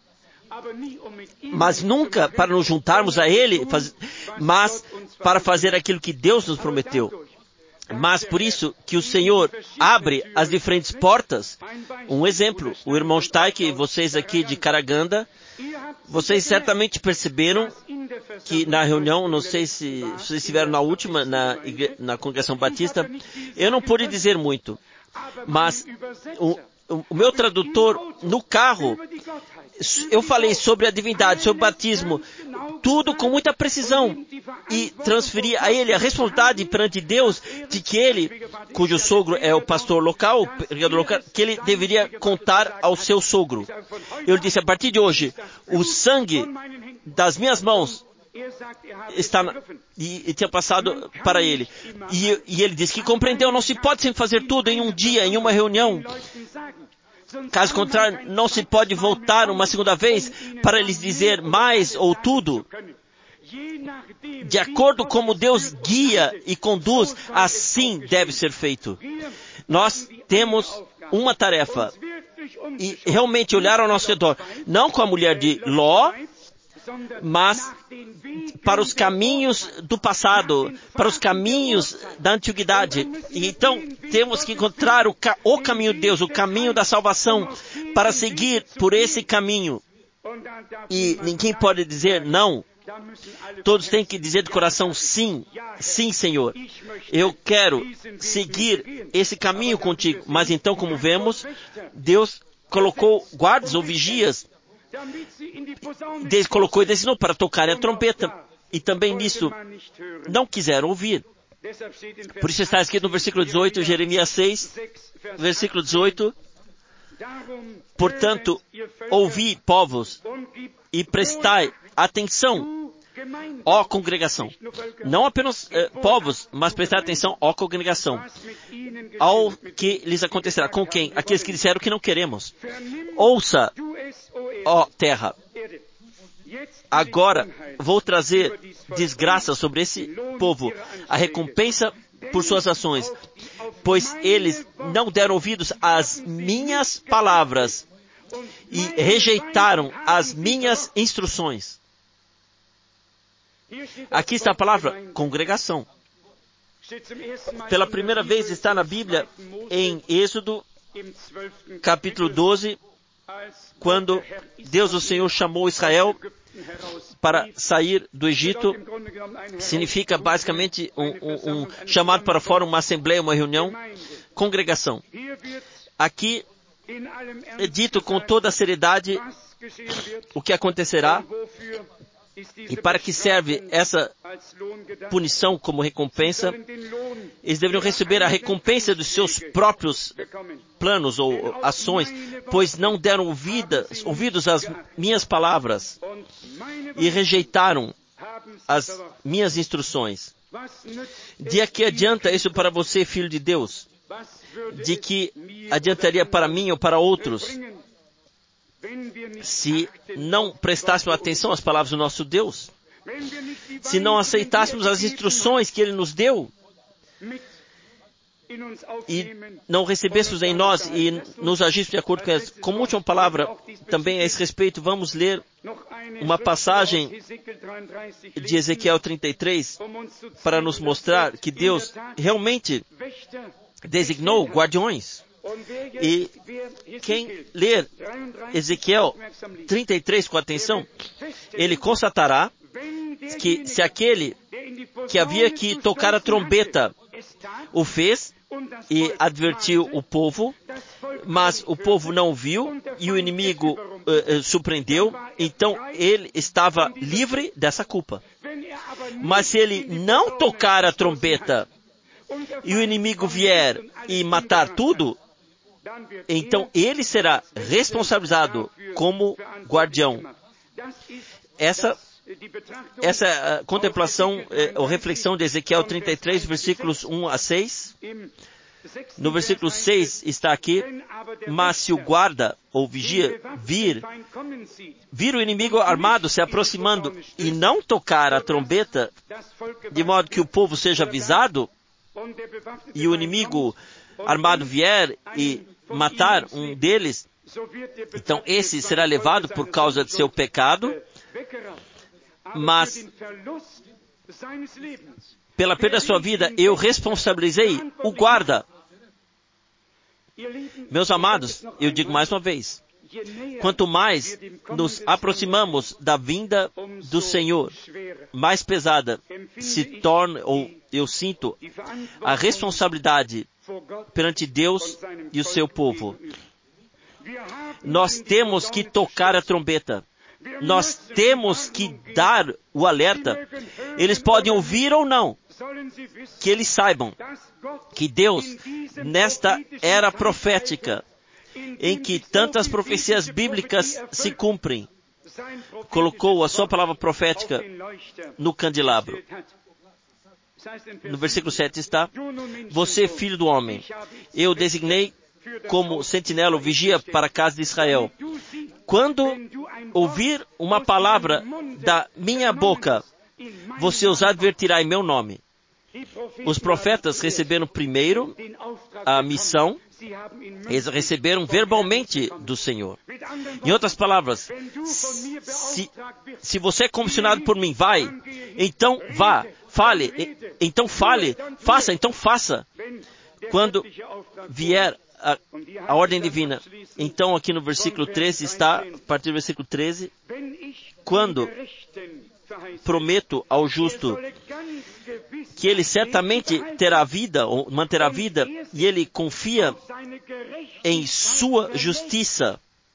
Mas nunca para nos juntarmos a Ele, mas para fazer aquilo que Deus nos prometeu. Mas por isso que o Senhor abre as diferentes portas. Um exemplo, o irmão Steik e vocês aqui de Karaganda, vocês certamente perceberam que na reunião, não sei se vocês estiveram na última, na, igre... na Congregação Batista, eu não pude dizer muito, mas o, o meu tradutor no carro, eu falei sobre a divindade, sobre o batismo, tudo com muita precisão, e transferi a ele a responsabilidade perante Deus de que ele, cujo sogro é o pastor local, o pregador local, que ele deveria contar ao seu sogro. Eu disse, a partir de hoje, o sangue das minhas mãos está na, e, e tinha passado para ele. E, e ele disse que compreendeu, não se pode sempre fazer tudo em um dia, em uma reunião. Caso contrário, não se pode voltar uma segunda vez para lhes dizer mais ou tudo. De acordo com como Deus guia e conduz, assim deve ser feito. Nós temos uma tarefa e realmente olhar ao nosso redor, não com a mulher de Ló, mas para os caminhos do passado, para os caminhos da antiguidade. E então, temos que encontrar o, ca- o caminho de Deus, o caminho da salvação, para seguir por esse caminho. E ninguém pode dizer não. Todos têm que dizer de coração sim, sim, Senhor. Eu quero seguir esse caminho contigo. Mas então, como vemos, Deus colocou guardas ou vigias. Deus colocou e designou para tocarem a trompeta. E também nisso não quiseram ouvir. Por isso está escrito no versículo dezoito, Jeremias seis, versículo dezoito. Portanto, ouvi, povos, e prestai atenção, ó congregação. Não apenas eh, povos, mas prestai atenção, ó congregação. Ao que lhes acontecerá. Com quem? Aqueles que disseram que não queremos. Ouça, ó terra. Agora vou trazer desgraça sobre esse povo, a recompensa por suas ações, pois eles não deram ouvidos às minhas palavras e rejeitaram as minhas instruções. Aqui está a palavra congregação. Pela primeira vez está na Bíblia em Êxodo, capítulo doze, quando Deus, o Senhor, chamou Israel para sair do Egito. Significa basicamente um, um, um chamado para fora, uma assembleia, uma reunião, congregação. Aqui é dito com toda a seriedade o que acontecerá e para que serve essa punição como recompensa. Eles deveriam receber a recompensa dos seus próprios planos ou ações, pois não deram ouvidas, ouvidos às minhas palavras e rejeitaram as minhas instruções. De que adianta isso para você, filho de Deus? De que adiantaria para mim ou para outros se não prestássemos atenção às palavras do nosso Deus? Se não aceitássemos as instruções que Ele nos deu e não recebêssemos em nós e nos agíssemos de acordo com elas? Como última palavra, também a esse respeito, vamos ler uma passagem de Ezequiel trinta e três para nos mostrar que Deus realmente designou guardiões. E quem ler Ezequiel trinta e três com atenção, ele constatará que se aquele que havia que tocar a trombeta o fez e advertiu o povo, mas o povo não viu e o inimigo uh, uh, surpreendeu, então ele estava livre dessa culpa. Mas se ele não tocar a trombeta e o inimigo vier e matar tudo, então ele será responsabilizado como guardião. Essa, essa contemplação eh, ou reflexão de Ezequiel trinta e três, versículos um a seis. No versículo seis está aqui: mas se o guarda ou vigia vir, vir o inimigo armado se aproximando e não tocar a trombeta, de modo que o povo seja avisado, e o inimigo armado vier e matar um deles, então esse será levado por causa de seu pecado, mas pela perda da sua vida eu responsabilizei o guarda. Meus amados, eu digo mais uma vez, quanto mais nos aproximamos da vinda do Senhor, mais pesada se torna, ou eu sinto, a responsabilidade perante Deus e o seu povo. Nós temos que tocar a trombeta. Nós temos que dar o alerta. Eles podem ouvir ou não. Que eles saibam que Deus, nesta era profética, em que tantas profecias bíblicas se cumprem, colocou a sua palavra profética no candelabro. No versículo sete está: você, filho do homem, eu designei como sentinela ou vigia para a casa de Israel. Quando ouvir uma palavra da minha boca, você os advertirá em meu nome. Os profetas receberam primeiro a missão, eles receberam verbalmente do Senhor. Em outras palavras, se, se você é comissionado por mim, vai, então vá, fale, então fale, faça, então faça. Quando vier a, a ordem divina, então aqui no versículo treze está, a partir do versículo treze, quando prometo ao justo que ele certamente terá vida, ou manterá vida, e ele confia em sua justiça.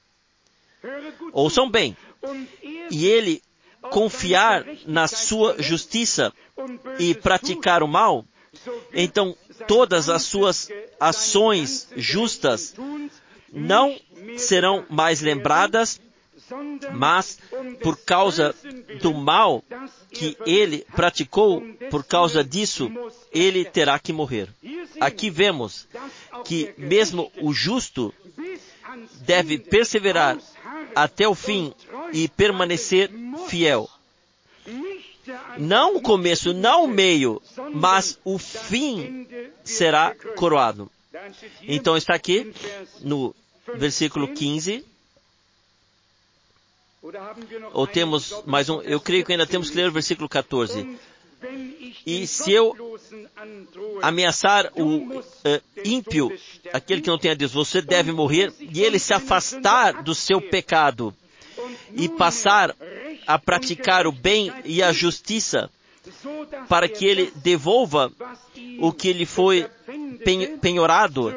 Ouçam bem, e ele confiar na sua justiça e praticar o mal, então todas as suas ações justas não serão mais lembradas, mas por causa do mal que ele praticou, por causa disso, ele terá que morrer. Aqui vemos que mesmo o justo deve perseverar até o fim e permanecer fiel. Não o começo, não o meio, mas o fim será coroado. Então está aqui no versículo quinze. Ou temos mais um, eu creio que ainda temos que ler o versículo quatorze. E se eu ameaçar o uh, ímpio, aquele que não tem a Deus, você deve morrer, e ele se afastar do seu pecado e passar a praticar o bem e a justiça, para que ele devolva o que lhe foi penhorado,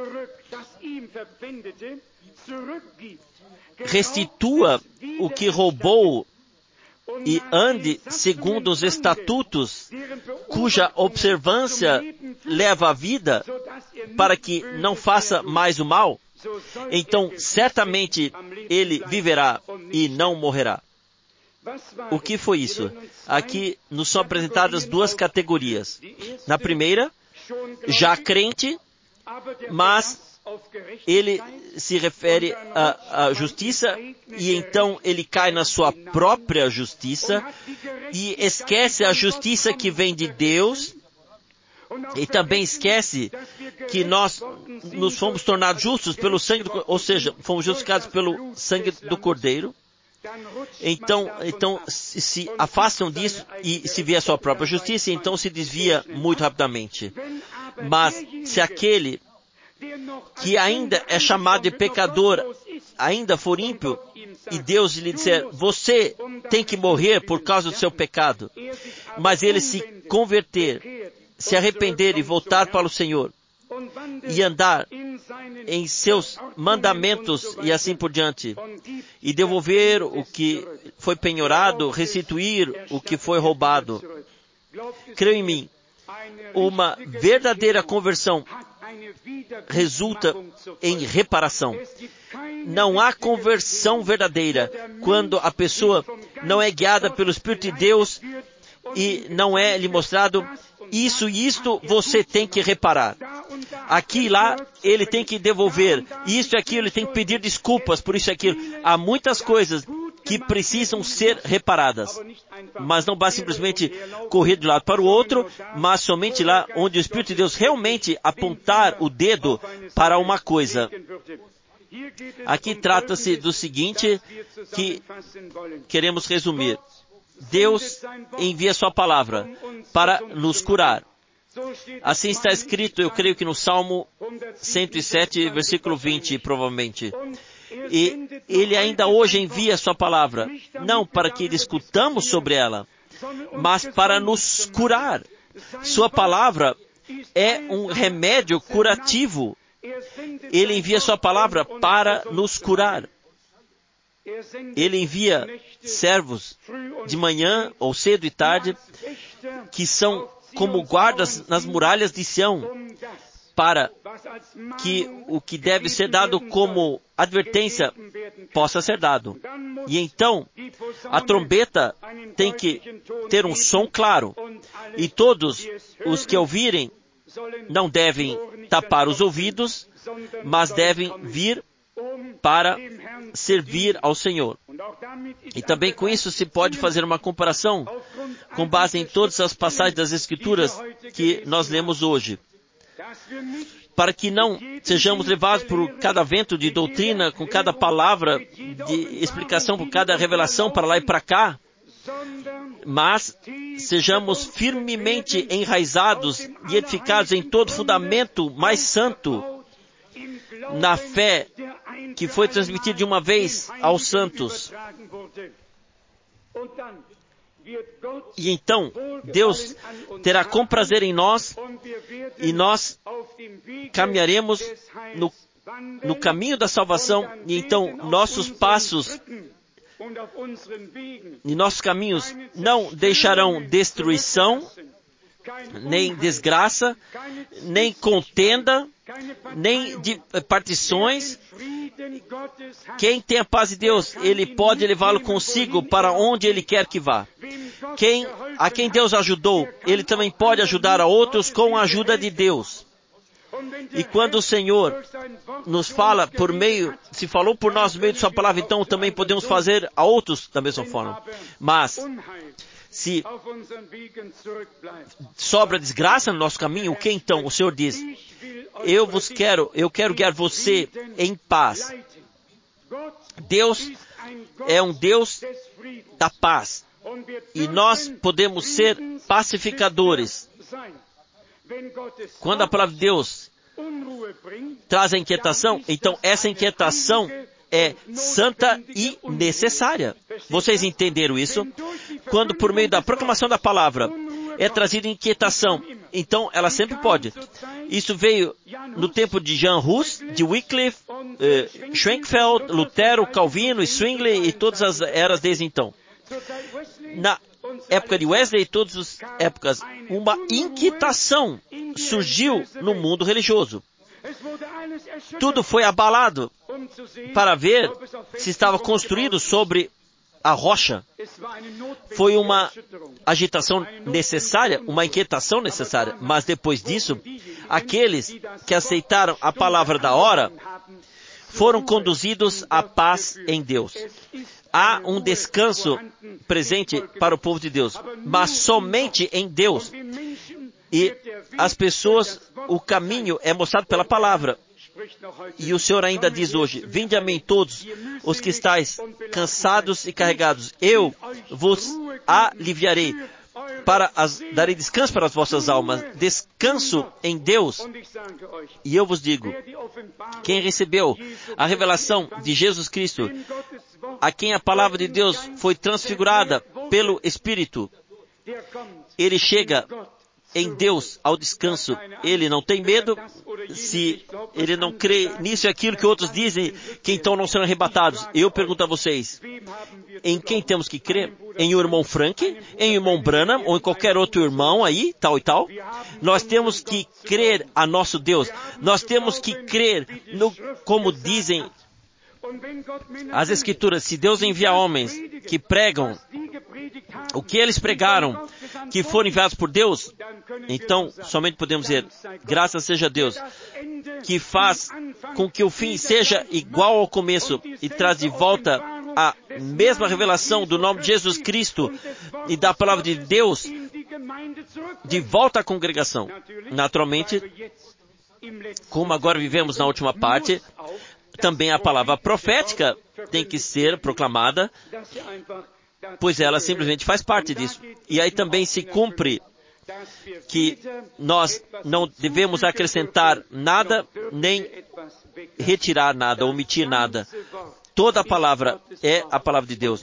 restitua o que roubou e ande segundo os estatutos, cuja observância leva a vida, para que não faça mais o mal, então certamente ele viverá e não morrerá. O que foi isso? Aqui nos são apresentadas duas categorias. Na primeira, já crente, mas ele se refere à, à justiça, e então ele cai na sua própria justiça e esquece a justiça que vem de Deus, e também esquece que nós nos fomos tornados justos pelo sangue do, ou seja, fomos justificados pelo sangue do Cordeiro. Então, então se, se afastam disso e se vê a sua própria justiça, então se desvia muito rapidamente. Mas se aquele que ainda é chamado de pecador ainda for ímpio, e Deus lhe disser, você tem que morrer por causa do seu pecado, mas ele se converter, se arrepender e voltar para o Senhor, e andar em seus mandamentos e assim por diante, e devolver o que foi penhorado, restituir o que foi roubado. Creio em mim, uma verdadeira conversão resulta em reparação. Não há conversão verdadeira quando a pessoa não é guiada pelo Espírito de Deus e não é lhe mostrado isso e isto você tem que reparar. Aqui e lá ele tem que devolver. Isso e aquilo ele tem que pedir desculpas por isso e aquilo. Há muitas coisas que precisam ser reparadas. Mas não basta simplesmente correr de um lado para o outro, mas somente lá onde o Espírito de Deus realmente apontar o dedo para uma coisa. Aqui trata-se do seguinte, que queremos resumir. Deus envia sua palavra para nos curar. Assim está escrito, eu creio que no Salmo cento e sete, versículo vinte, provavelmente. E Ele ainda hoje envia sua palavra, não para que discutamos sobre ela, mas para nos curar. Sua palavra é um remédio curativo. Ele envia sua palavra para nos curar. Ele envia servos de manhã ou cedo e tarde, que são como guardas nas muralhas de Sião, para que o que deve ser dado como advertência possa ser dado. E então, a trombeta tem que ter um som claro, e todos os que ouvirem não devem tapar os ouvidos, mas devem vir para servir ao Senhor. E também com isso se pode fazer uma comparação com base em todas as passagens das Escrituras que nós lemos hoje. Para que não sejamos levados por cada vento de doutrina, com cada palavra de explicação, por cada revelação para lá e para cá, mas sejamos firmemente enraizados e edificados em todo fundamento mais santo, na fé que foi transmitida de uma vez aos santos. E então, Deus terá com prazer em nós, e nós caminharemos no, no caminho da salvação, e então nossos passos e nossos caminhos não deixarão destruição, nem desgraça, nem contenda, nem de partições. Quem tem a paz de Deus, Ele pode levá-lo consigo para onde Ele quer que vá. Quem, a quem Deus ajudou, Ele também pode ajudar a outros com a ajuda de Deus. E quando o Senhor nos fala por meio, se falou por nós no meio de sua palavra, então também podemos fazer a outros da mesma forma. Mas, se sobra desgraça no nosso caminho, o que então? O Senhor diz, eu vos quero, eu quero guiar você em paz. Deus é um Deus da paz. E nós podemos ser pacificadores. Quando a palavra de Deus traz a inquietação, então essa inquietação é santa e necessária. Vocês entenderam isso? Quando por meio da proclamação da palavra é trazida inquietação, então ela sempre pode. Isso veio no tempo de Jan Hus, de Wycliffe, eh, Schwenkfeld, Lutero, Calvino, Zwingli e todas as eras desde então. Na época de Wesley e todas as épocas, uma inquietação surgiu no mundo religioso. Tudo foi abalado para ver se estava construído sobre a rocha. Foi uma agitação necessária, uma inquietação necessária. Mas depois disso, aqueles que aceitaram a palavra da hora foram conduzidos à paz em Deus. Há um descanso presente para o povo de Deus, mas somente em Deus. E as pessoas, o caminho é mostrado pela palavra. E o Senhor ainda diz hoje, vinde a mim todos os que estáis cansados e carregados, eu vos aliviarei, para as, darei descanso para as vossas almas, descanso em Deus. E eu vos digo, quem recebeu a revelação de Jesus Cristo, a quem a palavra de Deus foi transfigurada pelo Espírito, ele chega em Deus ao descanso. Ele não tem medo. Se ele não crê nisso e aquilo que outros dizem, que então não serão arrebatados. Eu pergunto a vocês, em quem temos que crer? Em o irmão Frank? Em o irmão Branham? Ou em qualquer outro irmão aí, tal e tal? Nós temos que crer a nosso Deus. Nós temos que crer no, como dizem as Escrituras, se Deus envia homens que pregam o que eles pregaram, que foram enviados por Deus, então somente podemos dizer, graças seja a Deus, que faz com que o fim seja igual ao começo e traz de volta a mesma revelação do nome de Jesus Cristo e da palavra de Deus de volta à congregação. Naturalmente, como agora vivemos na última parte, também a palavra profética tem que ser proclamada, pois ela simplesmente faz parte disso. E aí também se cumpre que nós não devemos acrescentar nada, nem retirar nada, omitir nada. Toda a palavra é a palavra de Deus.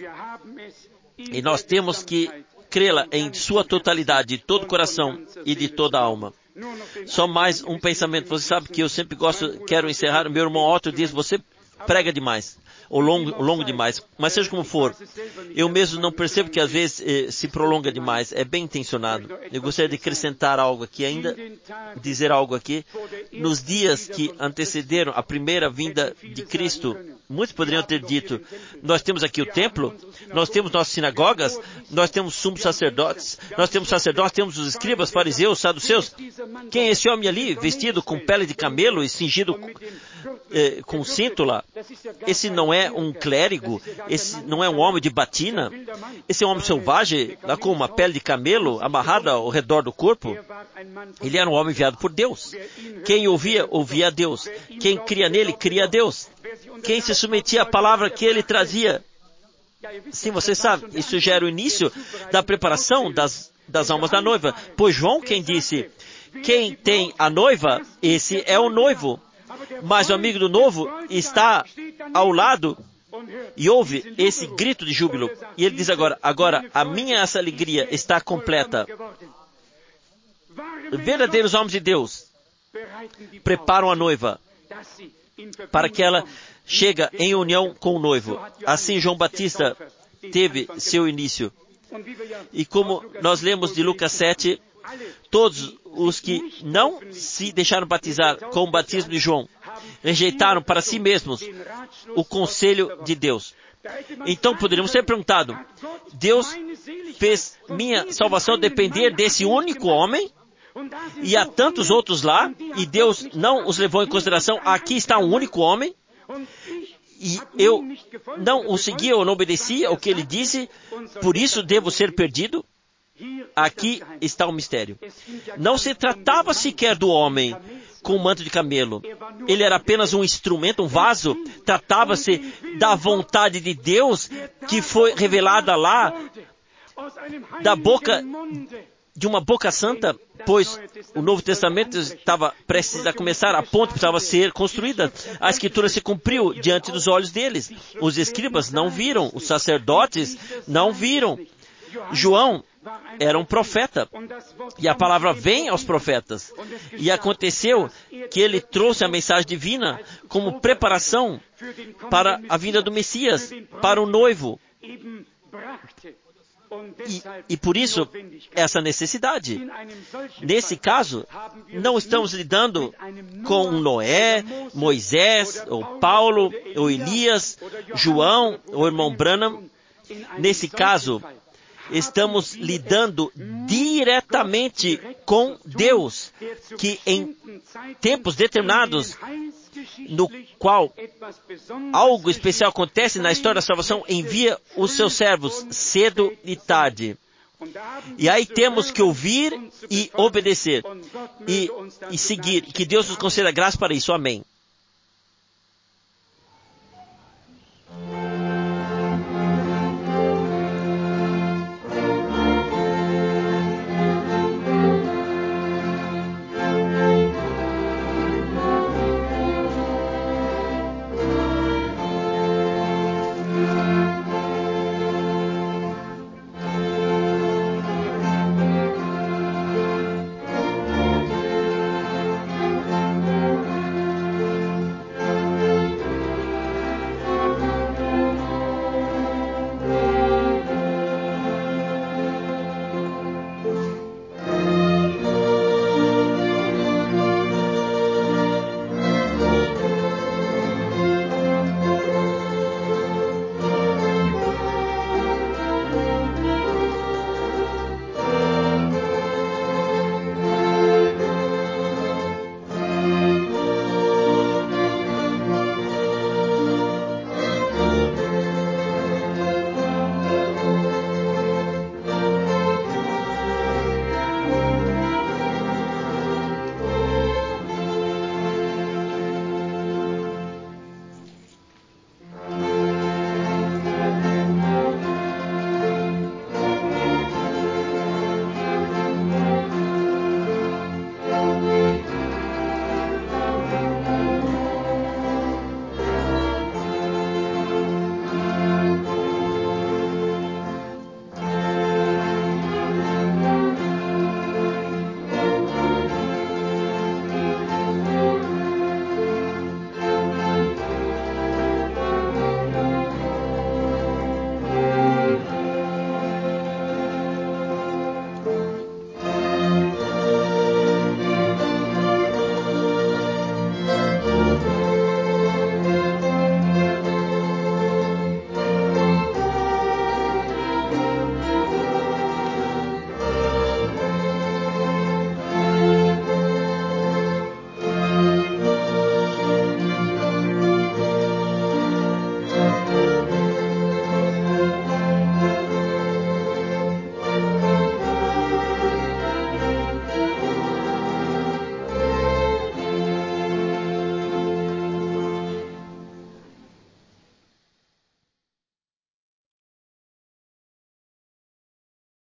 E nós temos que crê-la em sua totalidade, de todo o coração e de toda a alma. Só mais um pensamento. Você sabe que eu sempre gosto, quero encerrar. Meu irmão Otto diz, você prega demais, ou longo, longo demais. Mas seja como for, eu mesmo não percebo que às vezes eh, se prolonga demais. É bem intencionado. Eu gostaria de acrescentar algo aqui ainda, dizer algo aqui. Nos dias que antecederam a primeira vinda de Cristo, muitos poderiam ter dito, nós temos aqui o templo, nós temos nossas sinagogas, nós temos sumos sacerdotes, nós temos sacerdotes, temos os escribas, fariseus, saduceus. Quem é esse homem ali, vestido com pele de camelo e cingido eh, com cinto lá? Esse não é um clérigo, esse não é um homem de batina, esse é um homem selvagem, lá com uma pele de camelo amarrada ao redor do corpo. Ele era um homem enviado por Deus. Quem ouvia, ouvia a Deus. Quem cria nele, cria a Deus. Quem se submetia à palavra que ele trazia. Sim, você sabe, isso já era o início da preparação das, das almas da noiva. Pois João quem disse, quem tem a noiva, esse é o noivo. Mas o amigo do noivo está ao lado e ouve esse grito de júbilo. E ele diz agora, agora a minha essa alegria está completa. Verdadeiros homens de Deus preparam a noiva para que ela chegue em união com o noivo. Assim João Batista teve seu início. E como nós lemos de Lucas sete, todos os que não se deixaram batizar com o batismo de João, rejeitaram para si mesmos o conselho de Deus. Então poderíamos ter perguntado, Deus fez minha salvação depender desse único homem? E há tantos outros lá, e Deus não os levou em consideração, aqui está um único homem, e eu não o seguia ou não obedecia ao que ele disse, por isso devo ser perdido? Aqui está o mistério. Não se tratava sequer do homem com o manto de camelo. Ele era apenas um instrumento, um vaso. Tratava-se da vontade de Deus que foi revelada lá da boca de uma boca santa, pois o Novo Testamento estava prestes a começar, a ponte precisava ser construída. A Escritura se cumpriu diante dos olhos deles. Os escribas não viram, os sacerdotes não viram. João era um profeta, e a palavra vem aos profetas. E aconteceu que ele trouxe a mensagem divina como preparação para a vinda do Messias, para o noivo. E, e por isso, essa necessidade. Nesse caso, não estamos lidando com Noé, Moisés, ou Paulo, ou Elias, João, ou irmão Branham. Nesse caso, estamos lidando diretamente com Deus, que em tempos determinados, no qual algo especial acontece na história da salvação, envia os seus servos cedo e tarde. E aí temos que ouvir e obedecer, e, e seguir. Que Deus nos conceda graça para isso. Amém.